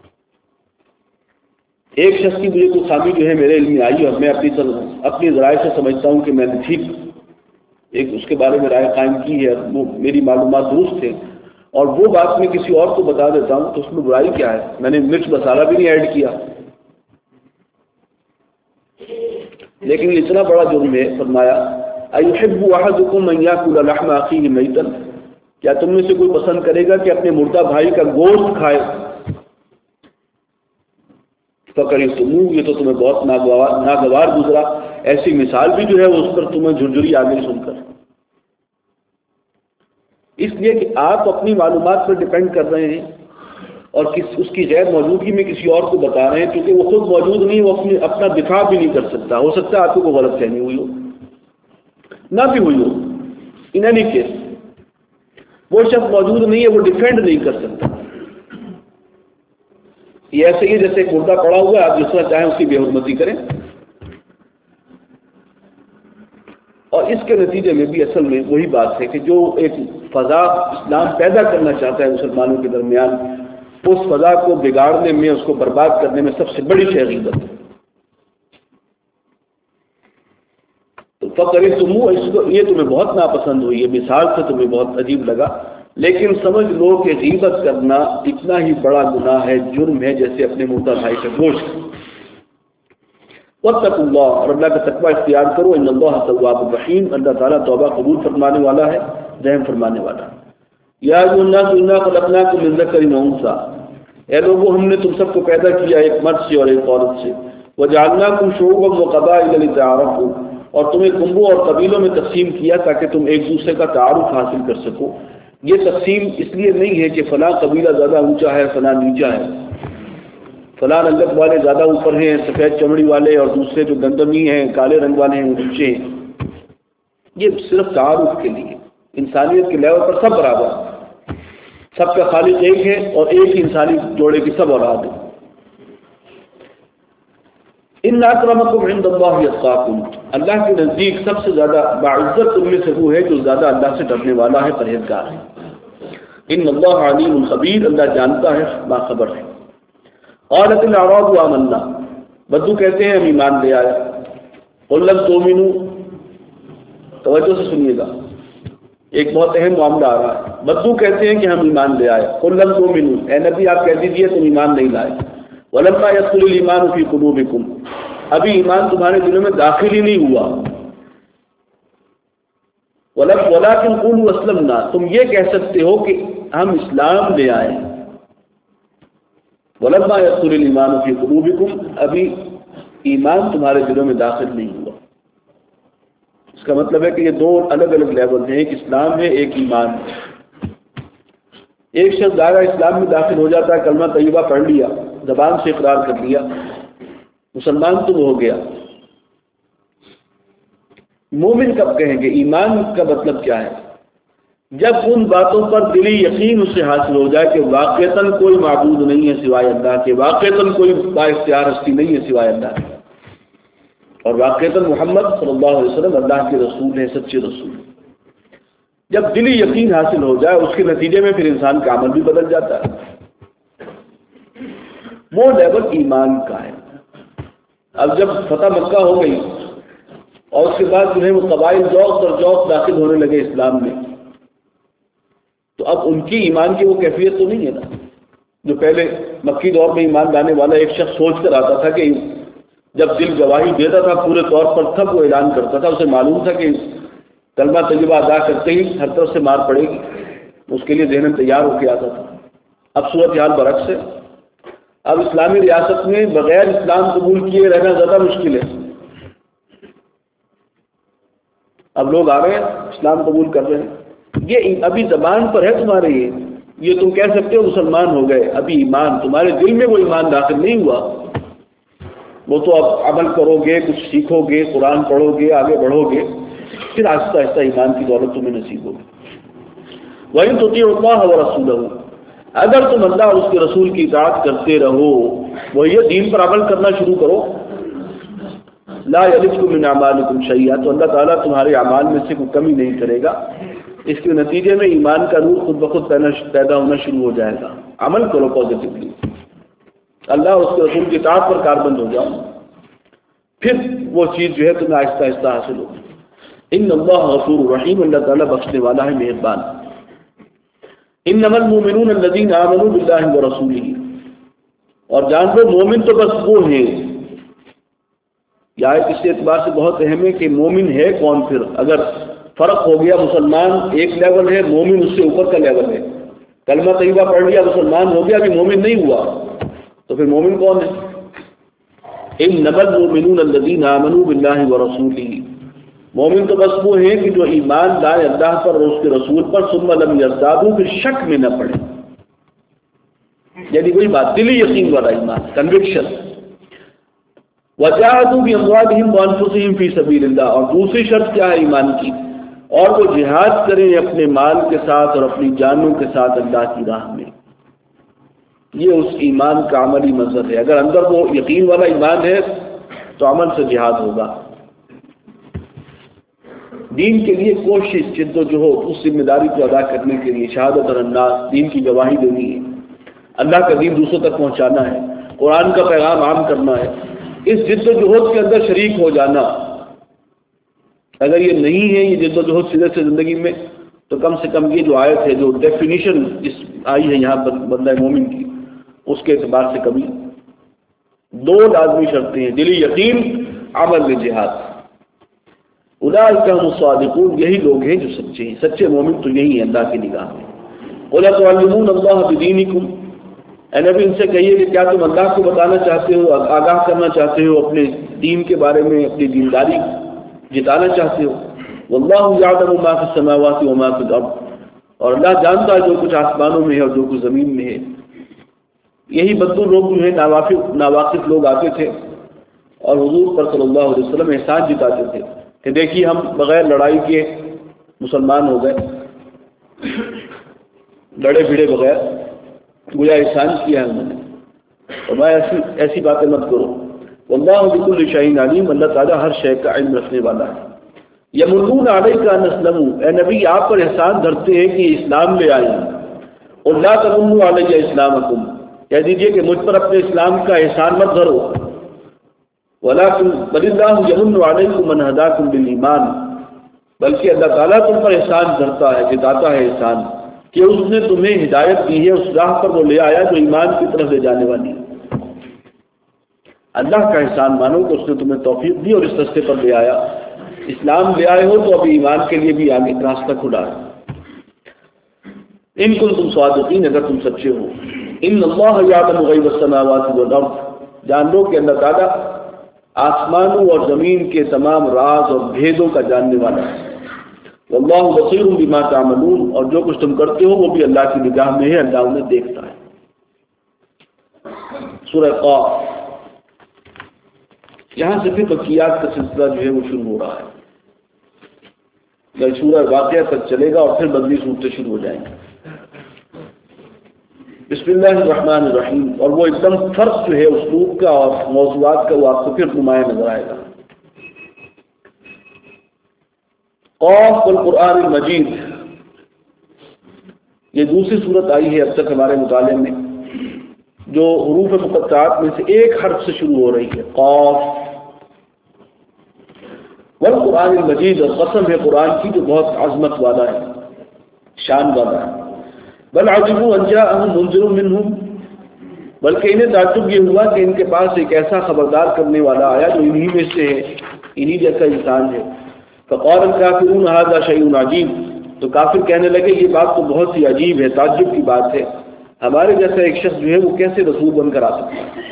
ایک شخص کی مجھے کوئی خامی جو ہے میرے علم میں آئی اور میں اپنی اپنی ذرائع سے سمجھتا ہوں کہ میں نے ٹھیک ایک اس کے بارے میں رائے قائم کی ہے، وہ میری معلومات درست ہیں، اور وہ بات میں کسی اور کو بتا دیتا ہوں تو اس میں برائی کیا ہے؟ میں نے مرچ مسالہ بھی نہیں ایڈ کیا. لیکن یہ اتنا بڑا جرم ہے، فرمایا ایحب احدکم ان یاکل لحم اخیہ میتا، کیا تم میں سے کوئی پسند کرے گا کہ اپنے مردہ بھائی کا گوشت کھائے؟ فکرہتموہ، یہ تو تمہیں بہت ناگوار ناگوار گزرا۔ ایسی مثال بھی جو ہے اس پر تمہیں جھرجھری آ گئی سن کر، اس لیے کہ آپ اپنی معلومات پر ڈپینڈ کر رہے ہیں اور کس اس کی غیر موجودگی میں کسی اور کو بتا رہے ہیں، کیونکہ وہ خود موجود نہیں، وہ اپنی اپنا دفاع بھی نہیں کر سکتا۔ ہو سکتا ہے آپ کو کوئی غلط فہمی ہوئی ہو، نہ بھی ہوئی ہو، ان اینی کیس وہ شخص موجود نہیں ہے، وہ ڈیفینڈ نہیں کر سکتا۔ یہ ایسے ہی جیسے ایک مردہ پڑا ہوا ہے، آپ جس طرح چاہیں اس کی بے حرمتی کریں، اور اس کے نتیجے میں بھی اصل میں وہی بات ہے کہ جو ایک فضا اسلام پیدا کرنا چاہتا ہے مسلمانوں کے درمیان، اس فضا کو بگاڑنے میں، اس کو برباد کرنے میں سب سے بڑی شے غیبت ہے۔ تو فکرہتموہ، اس کو یہ تمہیں بہت ناپسند ہوئی ہے، مثال سے تمہیں بہت عجیب لگا، لیکن سمجھ لو کہ غیبت کرنا اتنا ہی بڑا گناہ ہے، جرم ہے، جیسے اپنے مردہ بھائی کا گوشت۔ واتقوا اللہ، اور اللہ کا تقوی اختیار کرو، ان اللہ تواب الرحیم، اللہ تعالیٰ توبہ قبول فرمانے والا ہے، رحم فرمانے والا ہے۔ یا ایھا الناس انا خلقناکم من ذکر و انثی، اے لوگوں ہم نے تم سب کو پیدا کیا ایک مرد سے اور ایک عورت سے، وجعلناکم شعوبا وقبائل لتعارفوا، اور تمہیں کنبوں اور قبیلوں میں تقسیم کیا تاکہ تم ایک دوسرے کا تعارف حاصل کر سکو۔ یہ تقسیم اس لیے نہیں ہے کہ فلاں قبیلہ زیادہ اونچا ہے، فلاں نیچا ہے، فلاں رنگت والے زیادہ اوپر ہیں، سفید چمڑی والے، اور دوسرے جو گندمی ہیں، کالے رنگ والے ہیں، نیچے ہیں۔ یہ صرف تعارف کے لیے، انسانیت کے لیول پر سب برابر ہیں، سب کا خالق ایک ہے اور ایک ہی انسانی جوڑے کی سب اولاد ہے۔ ان اکرمکم عند اللہ اتقاکم، اللہ کے نزدیک سب سے زیادہ باعزت تم میں سے وہ ہے جو زیادہ اللہ سے ڈرنے والا ہے، پرہیزگار ہے۔ ان اللہ علیم خبیر، اللہ جانتا ہے، باخبر ہے۔ قالت الاعراب آمنا، بدو کہتے ہیں ہم ایمان لے آئے۔ قل لم تؤمنوا، توجہ سے سنیے گا، ایک بہت اہم معاملہ آ رہا ہے۔ بدو کہتے ہیں کہ ہم ایمان لے آئے۔ قل لم تؤمنوا، اے نبی آپ کہہ دیجیے تم ایمان نہیں لائے۔ ولما يدخل الايمان في قلوبكم، ابھی ایمان تمہارے دلوں میں داخل ہی نہیں ہوا۔ ولكن قولوا اسلمنا، تم یہ کہہ سکتے ہو کہ ہم اسلام لے آئے۔ ولما يدخل الايمان في قلوبكم، ابھی ایمان تمہارے دلوں میں داخل نہیں ہوا۔ اس کا مطلب ہے کہ یہ دو الگ الگ لیول ہیں، ایک اسلام ہے، ایک ایمان ہے۔ ایک شخص دائرہ اسلام میں داخل ہو جاتا ہے، کلمہ طیبہ پڑھ لیا، زبان سے اقرار کر لیا، مسلمان تو ہو گیا۔ مومن کب کہیں گے؟ ایمان کا مطلب کیا ہے؟ جب ان باتوں پر دلی یقین اس سے حاصل ہو جائے کہ واقعتاً کوئی معبود نہیں ہے سوائے اللہ کے، واقعتاً کوئی با اختیار ہستی نہیں ہے سوائے اللہ کے، اور واقعتاً محمد صلی اللہ علیہ وسلم اللہ کے رسول ہیں، سچے رسول ہیں۔ جب دلی یقین حاصل ہو جائے، اس کے نتیجے میں پھر انسان کا عمل بھی بدل جاتا ہے۔ وہ لیول ایمان کا ہے۔ اب جب فتح مکہ ہو گئی اور اس کے بعد جو ہے وہ قبائل ذوق اور ذوق داخل ہونے لگے اسلام میں، تو اب ان کی ایمان کی وہ کیفیت تو نہیں ہے نا جو پہلے مکی دور میں ایمان لانے والا ایک شخص سوچ کر آتا تھا کہ جب دل گواہی دیتا تھا پورے طور پر تب وہ اعلان کرتا تھا، اسے معلوم تھا کہ کلمہ طیبہ ادا کرتے ہی ہر طرف سے مار پڑے گی، اس کے لیے ذہن تیار ہو کے آتا تھا۔ اب صورت حال برعکس ہے، اب اسلامی ریاست میں بغیر اسلام قبول کیے رہنا زیادہ مشکل ہے۔ اب لوگ آ رہے ہیں، اسلام قبول کر رہے ہیں، یہ ابھی زبان پر ہے تمہارے، یہ یہ تم کہہ سکتے ہو مسلمان ہو گئے، ابھی ایمان تمہارے دل میں وہ ایمان داخل نہیں ہوا۔ وہ تو اب عمل کرو گے، کچھ سیکھو گے، قرآن پڑھو گے، آگے بڑھو گے، پھر آہستہ آہستہ ایمان کی دولت تمہیں نصیب ہوگی۔ وَإِن تُطِيعُوا اللَّهَ وَرَسُولَهُ، اگر تم اللہ اور اس کے رسول کی اطاعت کرتے رہو، وہ یہ دین پر عمل کرنا شروع کرو، لا يَلِدْكُم مِّنْ أَعْمَالِكُمْ شَيْئًا، تو اللہ تعالیٰ تمہارے اعمال میں سے کوئی کمی نہیں کرے گا۔ اس کے نتیجے میں ایمان کا نور خود بخود پیدا ہونا شروع ہو جائے گا۔ عمل کرو پازیٹیولی، اللہ اور اس کے رسول کی اطاعت پر کاربند ہو جاؤ، پھر وہ چیز جو ہے تمہیں آہستہ آہستہ حاصل ہوگی۔ ان اللہ غفور رحیم، اللہ تعالیٰ بخشنے والا ہے، مہربان۔ انما المؤمنون الذين آمنوا بالله ورسوله، اور جان لو مومن تو بس وہ ہیں یہ آیت اس اعتبار سے بہت اہم ہے کہ مومن ہے کون پھر. اگر فرق ہو گیا، مسلمان ایک لیول ہے، مومن اس سے اوپر کا لیول ہے. کلمہ طیبہ پڑھ لیا مسلمان ہو گیا، ابھی مومن نہیں ہوا، تو پھر مومن کون ہے؟ انما المؤمنون الذین آمنوا باللہ ورسولہ، مومن تو بس وہ ہیں کہ جو ایمان لائے اللہ پر اور اس کے رسول پر، ثم لم یرتابوا، پھر شک میں نہ پڑے، یعنی کوئی بات دلی یقین والا ایمان، کنوکشن. وجاہدوا باموالہم وانفسہم فی سبیل اللہ، اور دوسری شرط کیا ہے ایمان کی؟ اور وہ جہاد کریں اپنے مال کے ساتھ اور اپنی جانوں کے ساتھ اللہ کی راہ میں. یہ اس ایمان کا عملی مظہر ہے. اگر اندر وہ یقین والا ایمان ہے تو عمل سے جہاد ہوگا. دین کے لیے کوشش، جد و جہد، اس ذمہ داری کو ادا کرنے کے لیے شہادت اور الناس، دین کی گواہی دینی ہے، اللہ کا دین دوسروں تک پہنچانا ہے، قرآن کا پیغام عام کرنا ہے. اس جد و جہد کے اندر شریک ہو جانا. اگر یہ نہیں ہے یہ جد و جہد سیدھے سے زندگی میں، تو کم سے کم یہ جو آیت ہے، جو ڈیفینیشن اس آئی ہے یہاں پر بندہ مومن کی، اس کے اعتبار سے کبھی دو لازمی شرطیں ہیں: دلی یقین، عمل میں جہاد. اولئک هم الصادقون، یہی لوگ ہیں جو سچے ہیں. سچے مومن تو یہی ہیں اللہ کی نگاہ میں. قل تعلمون اللہ بدینکم، اے نبی ان سے کہیے کہ کیا تم اللہ کو بتانا چاہتے ہو، آگاہ کرنا چاہتے ہو اپنے دین کے بارے میں، اپنی دینداری جتانا چاہتے ہو. واللہ یعلم ما فی السماوات وما فی الارض، اور اللہ جانتا ہے جو کچھ آسمانوں میں ہے اور جو کچھ زمین میں ہے. یہی بدو لوگ جو ہیں ناواقف ناواقف لوگ آتے تھے اور حضور پر صلی اللہ علیہ وسلم احسان جتاتے تھے کہ دیکھیے ہم بغیر لڑائی کے مسلمان ہو گئے، لڑے بھیڑے بغیر، گویا احسان کیا ہے انہوں نے. اور میں ایسی ایسی باتیں مت کرو. واللہ بکل شیء علیم، اللہ تعالیٰ ہر شے کا علم رکھنے والا ہے. یمنون علیک ان اسلموا، اے نبی آپ پر احسان دھرتے ہیں کہ اسلام لے آئے. اور لا تمنوا علی اسلامکم، کہہ دیجئے کہ مجھ پر اپنے اسلام کا احسان مت دھرو. ولکن بل اللہ یمن علیکم ان ہداکم بالایمان، بلکہ اللہ تعالیٰ تم پر احسان دھرتا ہے، جتاتا ہے احسان کہ اس نے تمہیں ہدایت دی ہے، اس راہ پر وہ لے آیا جو ایمان کی طرف لے جانے والی ہے. اللہ کا احسان مانو کہ اس نے تمہیں توفیق دی اور اس راستے پر لے آیا. اسلام لے آئے ہو تو ابھی ایمان کے لیے بھی آگے راستہ کھلا ہے. ان کنتم صادقین، اگر تم سچے ہو. ان اللہ یعلم غیب السماوات والارض، جان لو کہ اللہ تعالیٰ آسمانوں اور زمین کے تمام راز اور بھیدوں کا جاننے والا ہے. واللہ بصیر بما تعملون، اور جو کچھ تم کرتے ہو وہ بھی اللہ کی نگاہ میں ہے، اللہ انہیں دیکھتا ہے. سورہ قاف، یہاں سے پھر بقیات کا سلسلہ جو ہے وہ شروع ہو رہا ہے. سورہ واقعہ تک چلے گا اور پھر بدلی صورتیں شروع ہو جائیں گی. بسم اللہ الرحمن الرحیم، اور وہ ایک دم فرق جو ہے اسلوب کا اور موضوعات کا وہ آپ کو پھر نمایاں نظر آئے گا. قاف والقرآن المجید، یہ دوسری صورت آئی ہے اب تک ہمارے مطالعے میں جو حروف مقطعات میں سے ایک حرف سے شروع ہو رہی ہے. قاف والقرآن المجید، اور قسم ہے قرآن کی جو بہت عظمت والا ہے، شان والا ہے. بل عجبوا ان جاءهم منذر منهم، بلکہ انہیں تعجب یہ ہوا کہ ان کے پاس ایک ایسا خبردار کرنے والا آیا جو انہی میں سے ہے، انہی جیسا انسان ہے. فقال الکافرون هذا شیء عجیب، تو کافر کہنے لگے یہ بات تو بہت ہی عجیب ہے، تعجب کی بات ہے، ہمارے جیسا ایک شخص جو ہے وہ کیسے رسول بن کر آ سکتا ہے.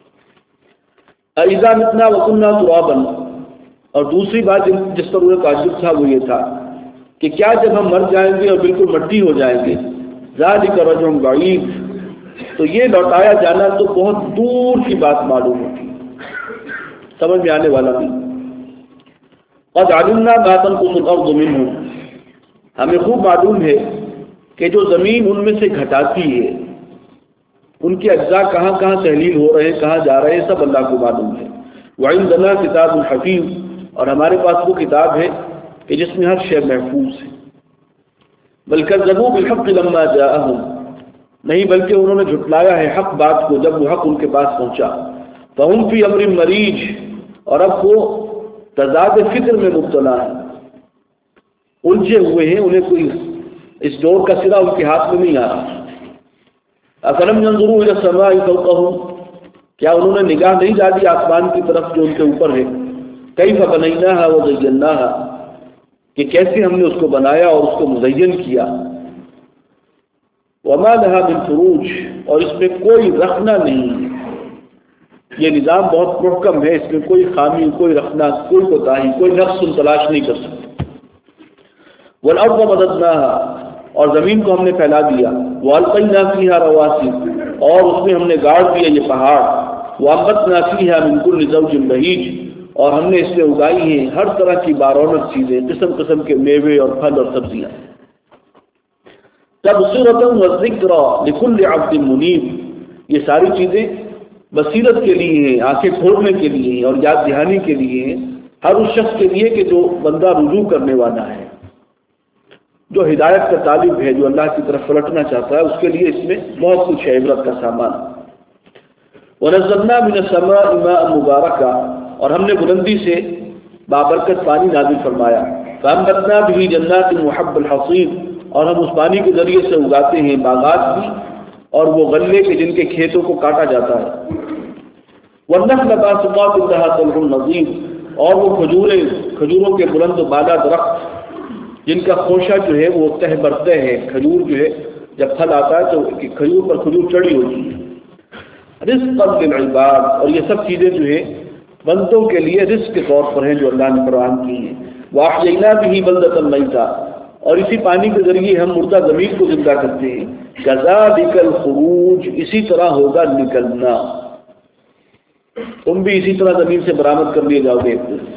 اذا متنا وكنا ترابا، اور دوسری بات جس پر انہیں تعجب تھا وہ یہ تھا کہ کیا جب ہم مر جائیں گے اور بالکل مٹی ہو جائیں گے، ذالک رجع بعید، تو یہ لوٹایا جانا تو بہت دور کی بات معلوم ہوتی، سمجھ میں آنے والا نہیں. قد علمنا ما تنقص الارض منهم، ہمیں خوب معلوم ہے کہ جو زمین ان میں سے گھٹاتی ہے، ان کے اجزاء کہاں کہاں تحلیل ہو رہے ہیں، کہاں جا رہے ہیں، سب اللہ کو معلوم ہے. وعندنا کتاب حفیظ، اور ہمارے پاس وہ کتاب ہے کہ جس میں ہر شے محفوظ ہے. بل کذبوا بالحق لما جاءهم، نہیں بلکہ انہوں نے جھٹلایا ہے حق بات کو جب وہ حق ان کے پاس پہنچا. فهم فی امر مریج، اور اب وہ تضاد فکر میں مبتلا ہیں، الجھے ہوئے ہیں، انہیں کوئی اس ڈور کا سرا ان کے ہاتھ میں نہیں آ رہا. افلم ينظروا الى السماء فوقهم، کیا انہوں نے نگاہ نہیں ڈالی آسمان کی طرف جو ان کے اوپر ہے. کیف بنیناہا وزیناہا، کہ کیسے ہم نے اس کو بنایا اور اس کو مزین کیا، وما لہا من فروج، اور اس میں کوئی رخنہ نہیں ہے، یہ نظام بہت محکم ہے، اس میں کوئی خامی، کوئی رخنہ، کوئی کوتاہی، کوئی نقص تلاش نہیں کر سکتے۔ والارض مددناہا، اور زمین کو ہم نے پھیلا دیا، والقینا فیہا رواسی، اور اس میں ہم نے گاڑ دیا یہ پہاڑ، وانبتنا فیہا من کل زوج بہیج، اور ہم نے اس میں اگائی ہیں ہر طرح کی بارونق چیزیں، قسم قسم کے میوے اور پھل اور سبزیاں۔ تبصرۃ وذکری لکل عبد منیب، یہ ساری چیزیں بصیرت کے لیے ہیں، آنکھیں کھولنے کے لیے ہیں، اور یاد دہانی کے لیے ہیں، ہر اس شخص کے لیے کہ جو بندہ رجوع کرنے والا ہے، جو ہدایت کا طالب ہے، جو اللہ کی طرف پلٹنا چاہتا ہے، اس کے لیے اس میں بہت کچھ ہے عبرت کا سامان۔ وَنَزَّلْنَا مِنَ السَّمَاءِ مَاءً مُبَارَكًا، اور ہم نے بلندی سے بابرکت پانی نازل فرمایا، فَأَنبَتْنَا بِهِ جَنَّاتٍ وَحَبَّ الْحَصِيدِ، اور ہم اس پانی کے ذریعے سے اگاتے ہیں باغات بھی اور وہ غلے کے جن کے کھیتوں کو کاٹا جاتا ہے۔ وَالنَّخْلَ بَاسِقَاتٍ لَهَا طَلْعٌ نَضِيدٌ، اور وہ کھجوریں، کھجوروں کے بلند و بالا درخت جن کا خوشہ جو ہے وہ تہ برتے ہیں، کھجور جو ہے جب پھل آتا ہے تو کھجور پر کھجور چڑھی ہوتی ہے، رزقاً للعباد، اور یہ سب چیزیں جو ہے بندوں کے لیے رزق کے طور پر ہیں جو اللہ نے فراہم کی ہیں۔ وَأَحْيَيْنَا بِهِ بَلْدَةً مَيْتًا، اور اسی پانی کے ذریعے ہم مردہ زمین کو زندہ کرتے ہیں۔ كَذَلِكَ الْخُرُوجُ، اسی طرح ہوگا نکلنا، تم بھی اسی طرح زمین سے برآمد کر لیے جاؤ گے۔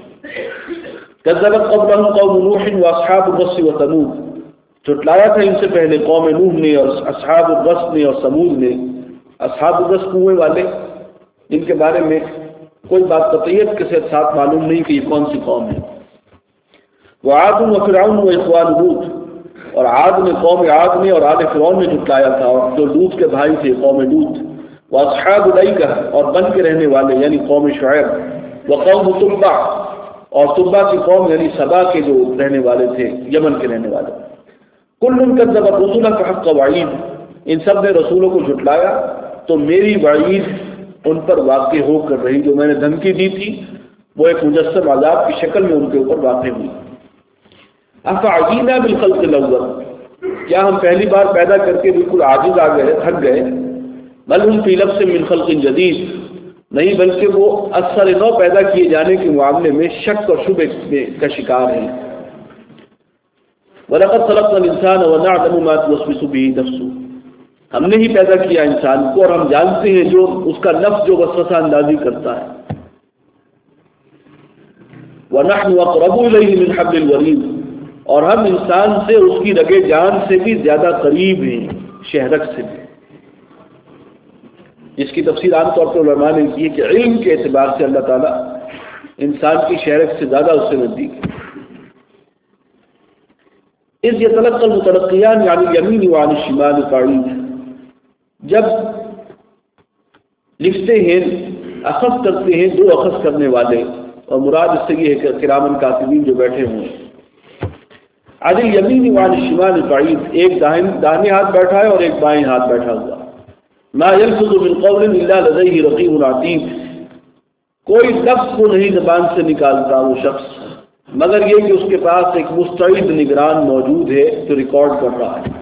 كذبت قبلهم قوم نوح واصحاب الرس وثمود، جھٹلایا تھا ان سے پہلے قوم نوح نے اور اصحاب الرس نے اور ثمود نے۔ اصحاب الرس کنویں والے، جن کے بارے میں کوئی بات قطعیت کے ساتھ معلوم نہیں کہ یہ کون سی قوم ہے۔ وعاد وفرعون واخوان لوط، اور عاد نے، قوم عاد نے اور آل فرعون نے جھٹلایا تھا، اور جو لوط کے بھائی تھے قوم لوط۔ واصحاب الایکہ، اور بن کے رہنے والے یعنی قوم شعیب۔ وقوم تبع، اور تبع کی قوم یعنی سبا کے جو رہنے والے تھے، یمن کے رہنے والے۔ کل کذب الرسل فحق وعید، ان سب نے رسولوں کو جھٹلایا تو میری وعید ان پر واقع ہو کر رہی، جو میں نے دھمکی دی تھی وہ ایک مجسم عذاب کی شکل میں ان کے اوپر واقع ہوئی۔ افعجینا بالخلق الاول، کیا ہم پہلی بار پیدا کر کے بالکل عاجز آ گئے، تھک گئے؟ بل ہم فی لبس من خلق جدید، نہیں بلکہ وہ اثر نو پیدا کیے جانے کے معاملے میں شک اور شبہ کا شکار ہیں۔ وَلَقَدْ خَلَقْنَا الْإِنسَانَ وَنَعْلَمُ مَا تُوَسْوِسُ بِهِ نَفْسُهُ، ہم نے ہی پیدا کیا انسان کو اور ہم جانتے ہیں جو اس کا نفس جو وسوسہ اندازی کرتا ہے۔ وَنَحْنُ أَقْرَبُ إِلَيْهِ مِنْ حَبْلِ الْوَرِيدِ، اور ہم انسان سے اس کی رگے جان سے بھی زیادہ قریب ہیں، شہرک سے بھی۔ اس کی تفسیر عام طور پر علماء نے کی ہے کہ علم کے اعتبار سے اللہ تعالیٰ انسان کی شہرک سے زیادہ اس سے نزدیک ہے۔ اذ يتلقى المتلقيان عن اليمين وعن الشمال قعيد، جب لکھتے ہیں، اخذ کرتے ہیں دو اخذ کرنے والے، اور مراد اس سے یہ ہے کہ کرامن کاتبین جو بیٹھے ہوئے، عن الیمین وعن الشمال قعید، ایک داہنے ہاتھ بیٹھا ہے اور ایک بائیں ہاتھ بیٹھا ہوا۔ ما يلفظ من قول الا لديه رقیب عتید، کوئی لفظ کو نہیں زبان سے نکالتا وہ شخص مگر یہ کہ اس کے پاس ایک مستعد نگران موجود ہے جو ریکارڈ کر رہا ہے۔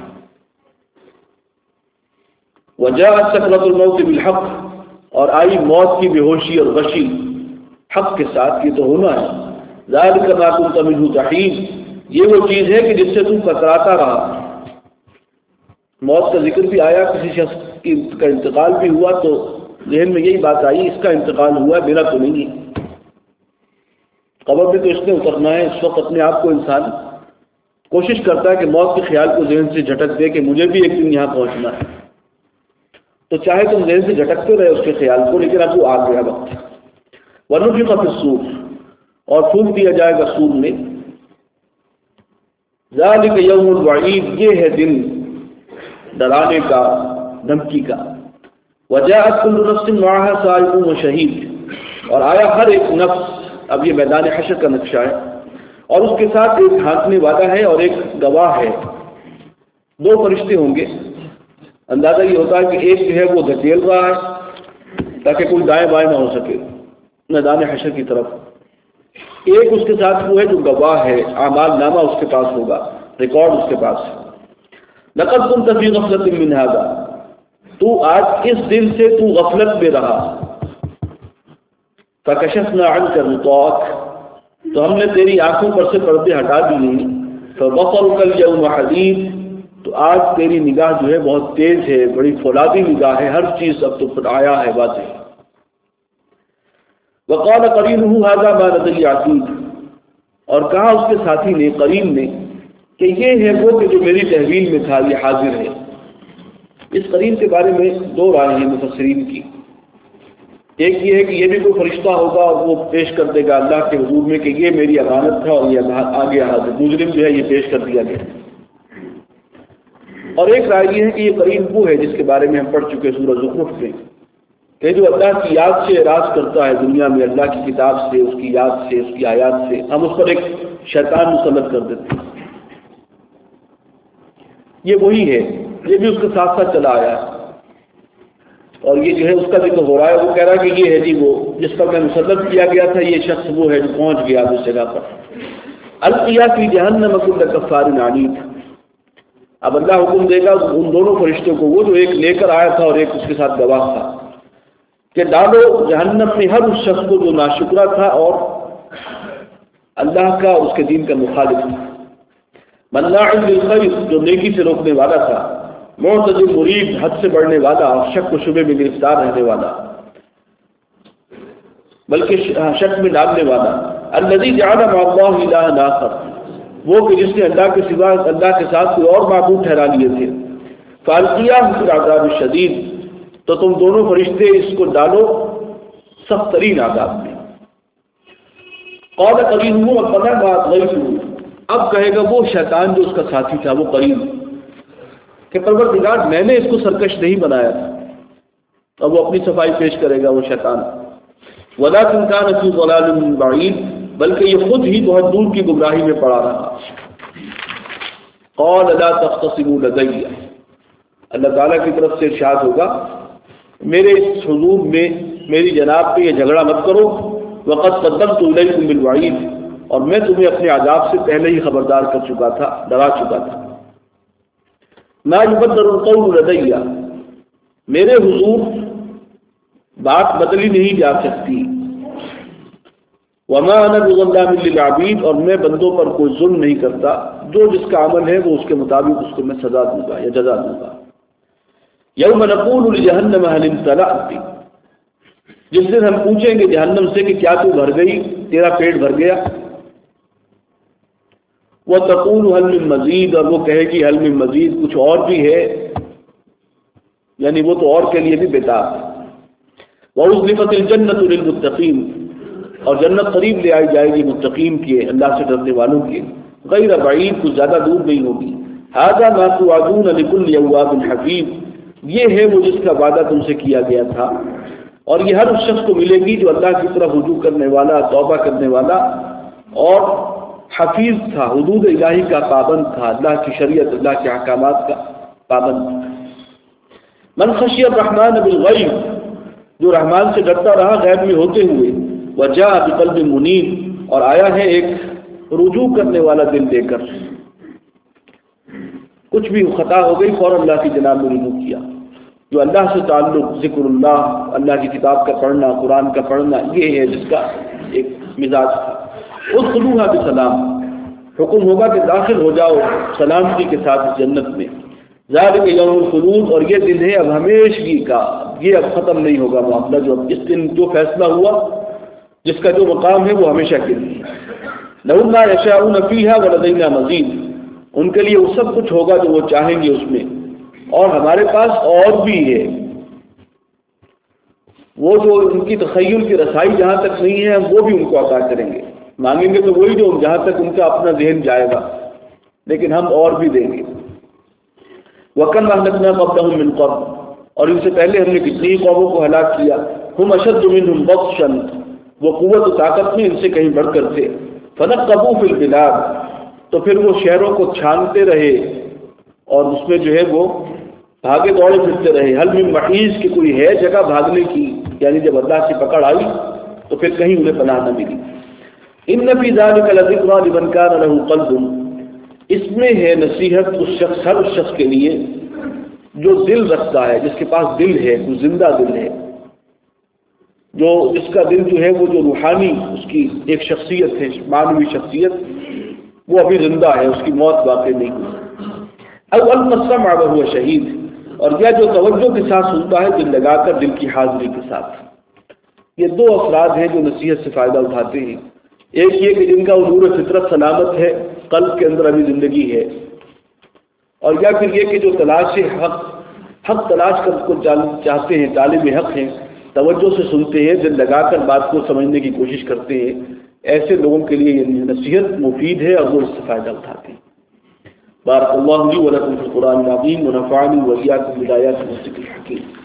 وجاءت سکرۃ الموت بالحق، اور آئی موت کی بے ہوشی اور غشی حق کے ساتھ، یہ تو ہونا ہے۔ ذلک ما كنت منه تحید، یہ وہ چیز ہے کہ جس سے تم کتراتا رہا۔ موت کا ذکر بھی آیا، کسی شخص کی کا انتقال بھی ہوا تو ذہن میں یہی بات آئی، اس کا انتقال ہوا، میرا تو نہیں ہے۔ قبر میں تو اس نے اترنا ہے۔ اس وقت اپنے آپ کو انسان کوشش کرتا ہے کہ موت کے خیال کو ذہن سے جھٹک دے کہ مجھے بھی ایک دن یہاں پہنچنا ہے، تو چاہے تم ذہن سے جھٹکتے رہے اس کے خیال کو، لیکن اب وہ آ گیا وقت۔ ونفخ فی الصور، اور پھونک دیا جائے گا سور میں۔ ذالک یوم الوعید، یہ ہے دن ڈرانے کا، دھمکی کا۔ وجاءت کل نفس معها سائق وشہید، اور آیا ہر ایک نفس، اب یہ میدان حشر کا نقشہ ہے، اور اس کے ساتھ ایک ہانکنے والا ہے اور ایک گواہ ہے۔ دو فرشتے ہوں گے، اندازہ یہ ہوتا ہے کہ ایک جو ہے وہ دھکیل رہا ہے تاکہ کوئی دائیں بائیں نہ ہو سکے میدان حشر کی طرف، ایک اس کے ساتھ وہ ہے جو گواہ ہے، اعمال نامہ اس کے پاس ہوگا، ریکارڈ اس کے پاس ہے۔ لقد كنت في غفلة من هذا، تو آج اس دن سے تو غفلت میں رہا۔ فكشفنا عنك غطاءك، تو ہم نے تیری آنکھوں پر سے پردے ہٹا دیے۔ فبصرك اليوم حديد، تو آج تیری نگاہ جو ہے بہت تیز ہے، بڑی فولادی نگاہ ہے، ہر چیز اب تو پر آیا ہے واضح۔ وقال قرينه هذا ما لدي عتيد، اور کہا اس کے ساتھی نے، قرین نے، کہ یہ ہے وہ کہ جو میری تحویل میں تھا، یہ حاضر ہے۔ اس قرین کے بارے میں دو رائے ہیں مفسرین کی۔ ایک یہ ہے کہ یہ بھی کوئی فرشتہ ہوگا اور وہ پیش کر دے گا اللہ کے حضور میں کہ یہ میری امانت تھا اور یہ آگے حاضر، مجرم جو ہے یہ پیش کر دیا گیا۔ اور ایک رائے یہ ہے کہ یہ قرین وہ ہے جس کے بارے میں ہم پڑھ چکے سورہ زخرف میں، کہ جو اللہ کی یاد سے اعراض کرتا ہے دنیا میں، اللہ کی کتاب سے، اس کی یاد سے، اس کی آیات سے، ہم اس پر ایک شیطان مسلط کر دیتے ہیں۔ یہ وہی ہے، یہ بھی اس کے ساتھ ساتھ چلا آیا ہے، اور یہ جو ہے اس کا ذکر ہو رہا ہے۔ وہ کہہ رہا ہے کہ یہ ہے جی وہ جس پر میں مسلط کیا گیا تھا، یہ شخص وہ ہے جو پہنچ گیا اس جگہ پر۔ القیا فی جہنم کل کفار عنید، اب اللہ حکم دے گا ان دونوں فرشتوں کو، وہ جو ایک لے کر آیا تھا اور ایک اس کے ساتھ گواہ تھا، کہ ڈالو جہنم میں ہر اس شخص کو جو ناشکرا تھا اور اللہ کا اس کے دین کا مخالف تھا، مناع للخیر، جو نیکی سے روکنے والا تھا، معتد مرید، حد سے بڑھنے والا اور شک و شبے میں گرفتار رہنے والا، بلکہ شک میں ڈالنے والا، الذی جعل مع اللہ الہا آخر، وہ کہ جس نے اللہ کے سوا اللہ کے ساتھ کوئی اور معبود ٹھہرا لیے تھے، فالقیاہ فی العذاب الشدید، تو تم دونوں فرشتے اس کو ڈالو سخت ترین عذاب میں۔ قال قرینہ ربنا ما اطغیتہ، اب کہے گا وہ شیطان جو اس کا ساتھی تھا، وہ قرین، کہ پروردگار میں نے اس کو سرکش نہیں بنایا تھا، اب وہ اپنی صفائی پیش کرے گا وہ شیطان، ولکن کان فی ضلال بعید، بلکہ یہ خود ہی بہت دور کی گمراہی میں پڑا رہا۔ قال لا تختصموا لدی، اللہ تعالیٰ کی طرف سے ارشاد ہوگا میرے اس حضور میں، میری جناب پہ یہ جھگڑا مت کرو، وقد قدمت الیکم بالوعید، اور میں تمہیں اپنے عذاب سے پہلے ہی خبردار کر چکا تھا، ڈرا چکا تھا۔ ما یبدل القول لدی، میرے حضور بات بدلی نہیں جا سکتی، وما انا بظلام للعبید، اور میں بندوں پر کوئی ظلم نہیں کرتا، جو جس کا عمل ہے وہ اس کے مطابق اس کو میں سزا دوں گا یا جزا دوں گا۔ یوم نقول لجہنم هل امتلأت، جس دن ہم پوچھیں گے جہنم سے کہ کیا تو بھر گئی، تیرا پیٹ بھر گیا، وتقول هل من مزید، اور وہ کہے گی هل من مزید، کچھ اور بھی ہے، یعنی وہ تو اور کے لیے بھی بےتاب ہے۔ وَأُزْلِفَتِ الْجَنَّةُ لِلْمُتَّقِينَ، اور جنت قریب لے آئی جائے گی متقین کے، اللہ سے ڈرنے والوں کے، غیر بعید، کچھ زیادہ دور نہیں ہوگی۔ هَذَا مَا تُوعَدُونَ لِكُلِّ أَوَّابٍ حَفِيظٍ، یہ ہے وہ جس کا وعدہ تم سے کیا گیا تھا، اور یہ ہر اس شخص کو ملے گی جو اللہ کی طرف رجوع کرنے والا، توبہ کرنے والا اور حفیظ تھا، حدود الہی کا پابند تھا، اللہ کی شریعت، اللہ کے احکامات کا پابند تھا۔ من خشی الرحمن بالغیب، جو رحمان سے ڈرتا رہا غیب میں ہوتے ہوئے، وجاء بقلب منیب، اور آیا ہے ایک رجوع کرنے والا دل لے کر، کچھ بھی خطا ہو گئی فوراً اللہ کی جناب میں رجوع کیا، جو اللہ سے تعلق، ذکر اللہ، اللہ کی کتاب کا پڑھنا، قرآن کا پڑھنا، یہ ہے جس کا ایک مزاج تھا۔ ادخلوها بسلام، حکم ہوگا کہ داخل ہو جاؤ سلامتی کے ساتھ اس جنت میں۔ ذالک یوم الخلود، اور یہ دن ہے اب ہمیشگی کا، یہ اب ختم نہیں ہوگا معاملہ، جو اس دن جو فیصلہ ہوا، جس کا جو مقام ہے وہ ہمیشہ کے لیے۔ لہم ما یشاءون فیہا ولدینا مزید، ان کے لیے وہ سب کچھ ہوگا جو وہ چاہیں گے اس میں، اور ہمارے پاس اور بھی ہے۔ وہ جو ان کی تخیل کی رسائی جہاں تک نہیں ہے، ہم وہ بھی ان کو عطا کریں گے، مانگیں گے تو وہی جو جہاں تک ان کا اپنا ذہن جائے گا، لیکن ہم اور بھی دیں گے۔ وَكَمْ أَهْلَكْنَا قَبْلَهُم مِّن قَرْنٍ، اور ان سے پہلے ہم نے کتنی قوموں کو ہلاک کیا، ہم اشد منہم بطشا، وہ قوت و طاقت میں ان سے کہیں بڑھ کر تھے، فنقبوا فی البلاد، تو پھر وہ شہروں کو چھانتے رہے اور اس میں جو ہے وہ بھاگے دوڑے پھرتے رہے، حل من محیص، کی کوئی ہے جگہ بھاگنے کی، یعنی جب اللہ سے پکڑ آئی تو پھر کہیں انہیں پناہ نہ ملی۔ ان فی ذلک لذکریٰ لمن کان لہ قلب، اس میں ہے نصیحت اس شخص ہر اس شخص کے لیے جو دل رکھتا ہے، جس کے پاس دل ہے، جو زندہ دل ہے، جو جس کا دل جو ہے وہ جو روحانی اس کی ایک شخصیت ہے، معنوی شخصیت، وہ ابھی زندہ ہے، اس کی موت واقع نہیں ہوئی۔ او السمع وهو شہید، اور یا جو توجہ کے ساتھ سنتا ہے دل لگا کر، دل کی حاضری کے ساتھ۔ یہ دو افراد ہیں جو نصیحت سے فائدہ اٹھاتے ہیں، ایک یہ کہ جن کا امور فطرت سلامت ہے، قلب کے اندر ابھی زندگی ہے، اور یا پھر یہ کہ جو تلاش حق حق تلاش کر کو چاہتے ہیں، طالب حق ہیں، توجہ سے سنتے ہیں، دل لگا کر بات کو سمجھنے کی کوشش کرتے ہیں، ایسے لوگوں کے لیے یہ نصیحت مفید ہے اور وہ اس سے فائدہ اٹھاتے ہیں۔ بارک اللہ لی و لکم فی القرآن العظیم ونفعنی و ایاکم بالآیات والذکر الحکیم۔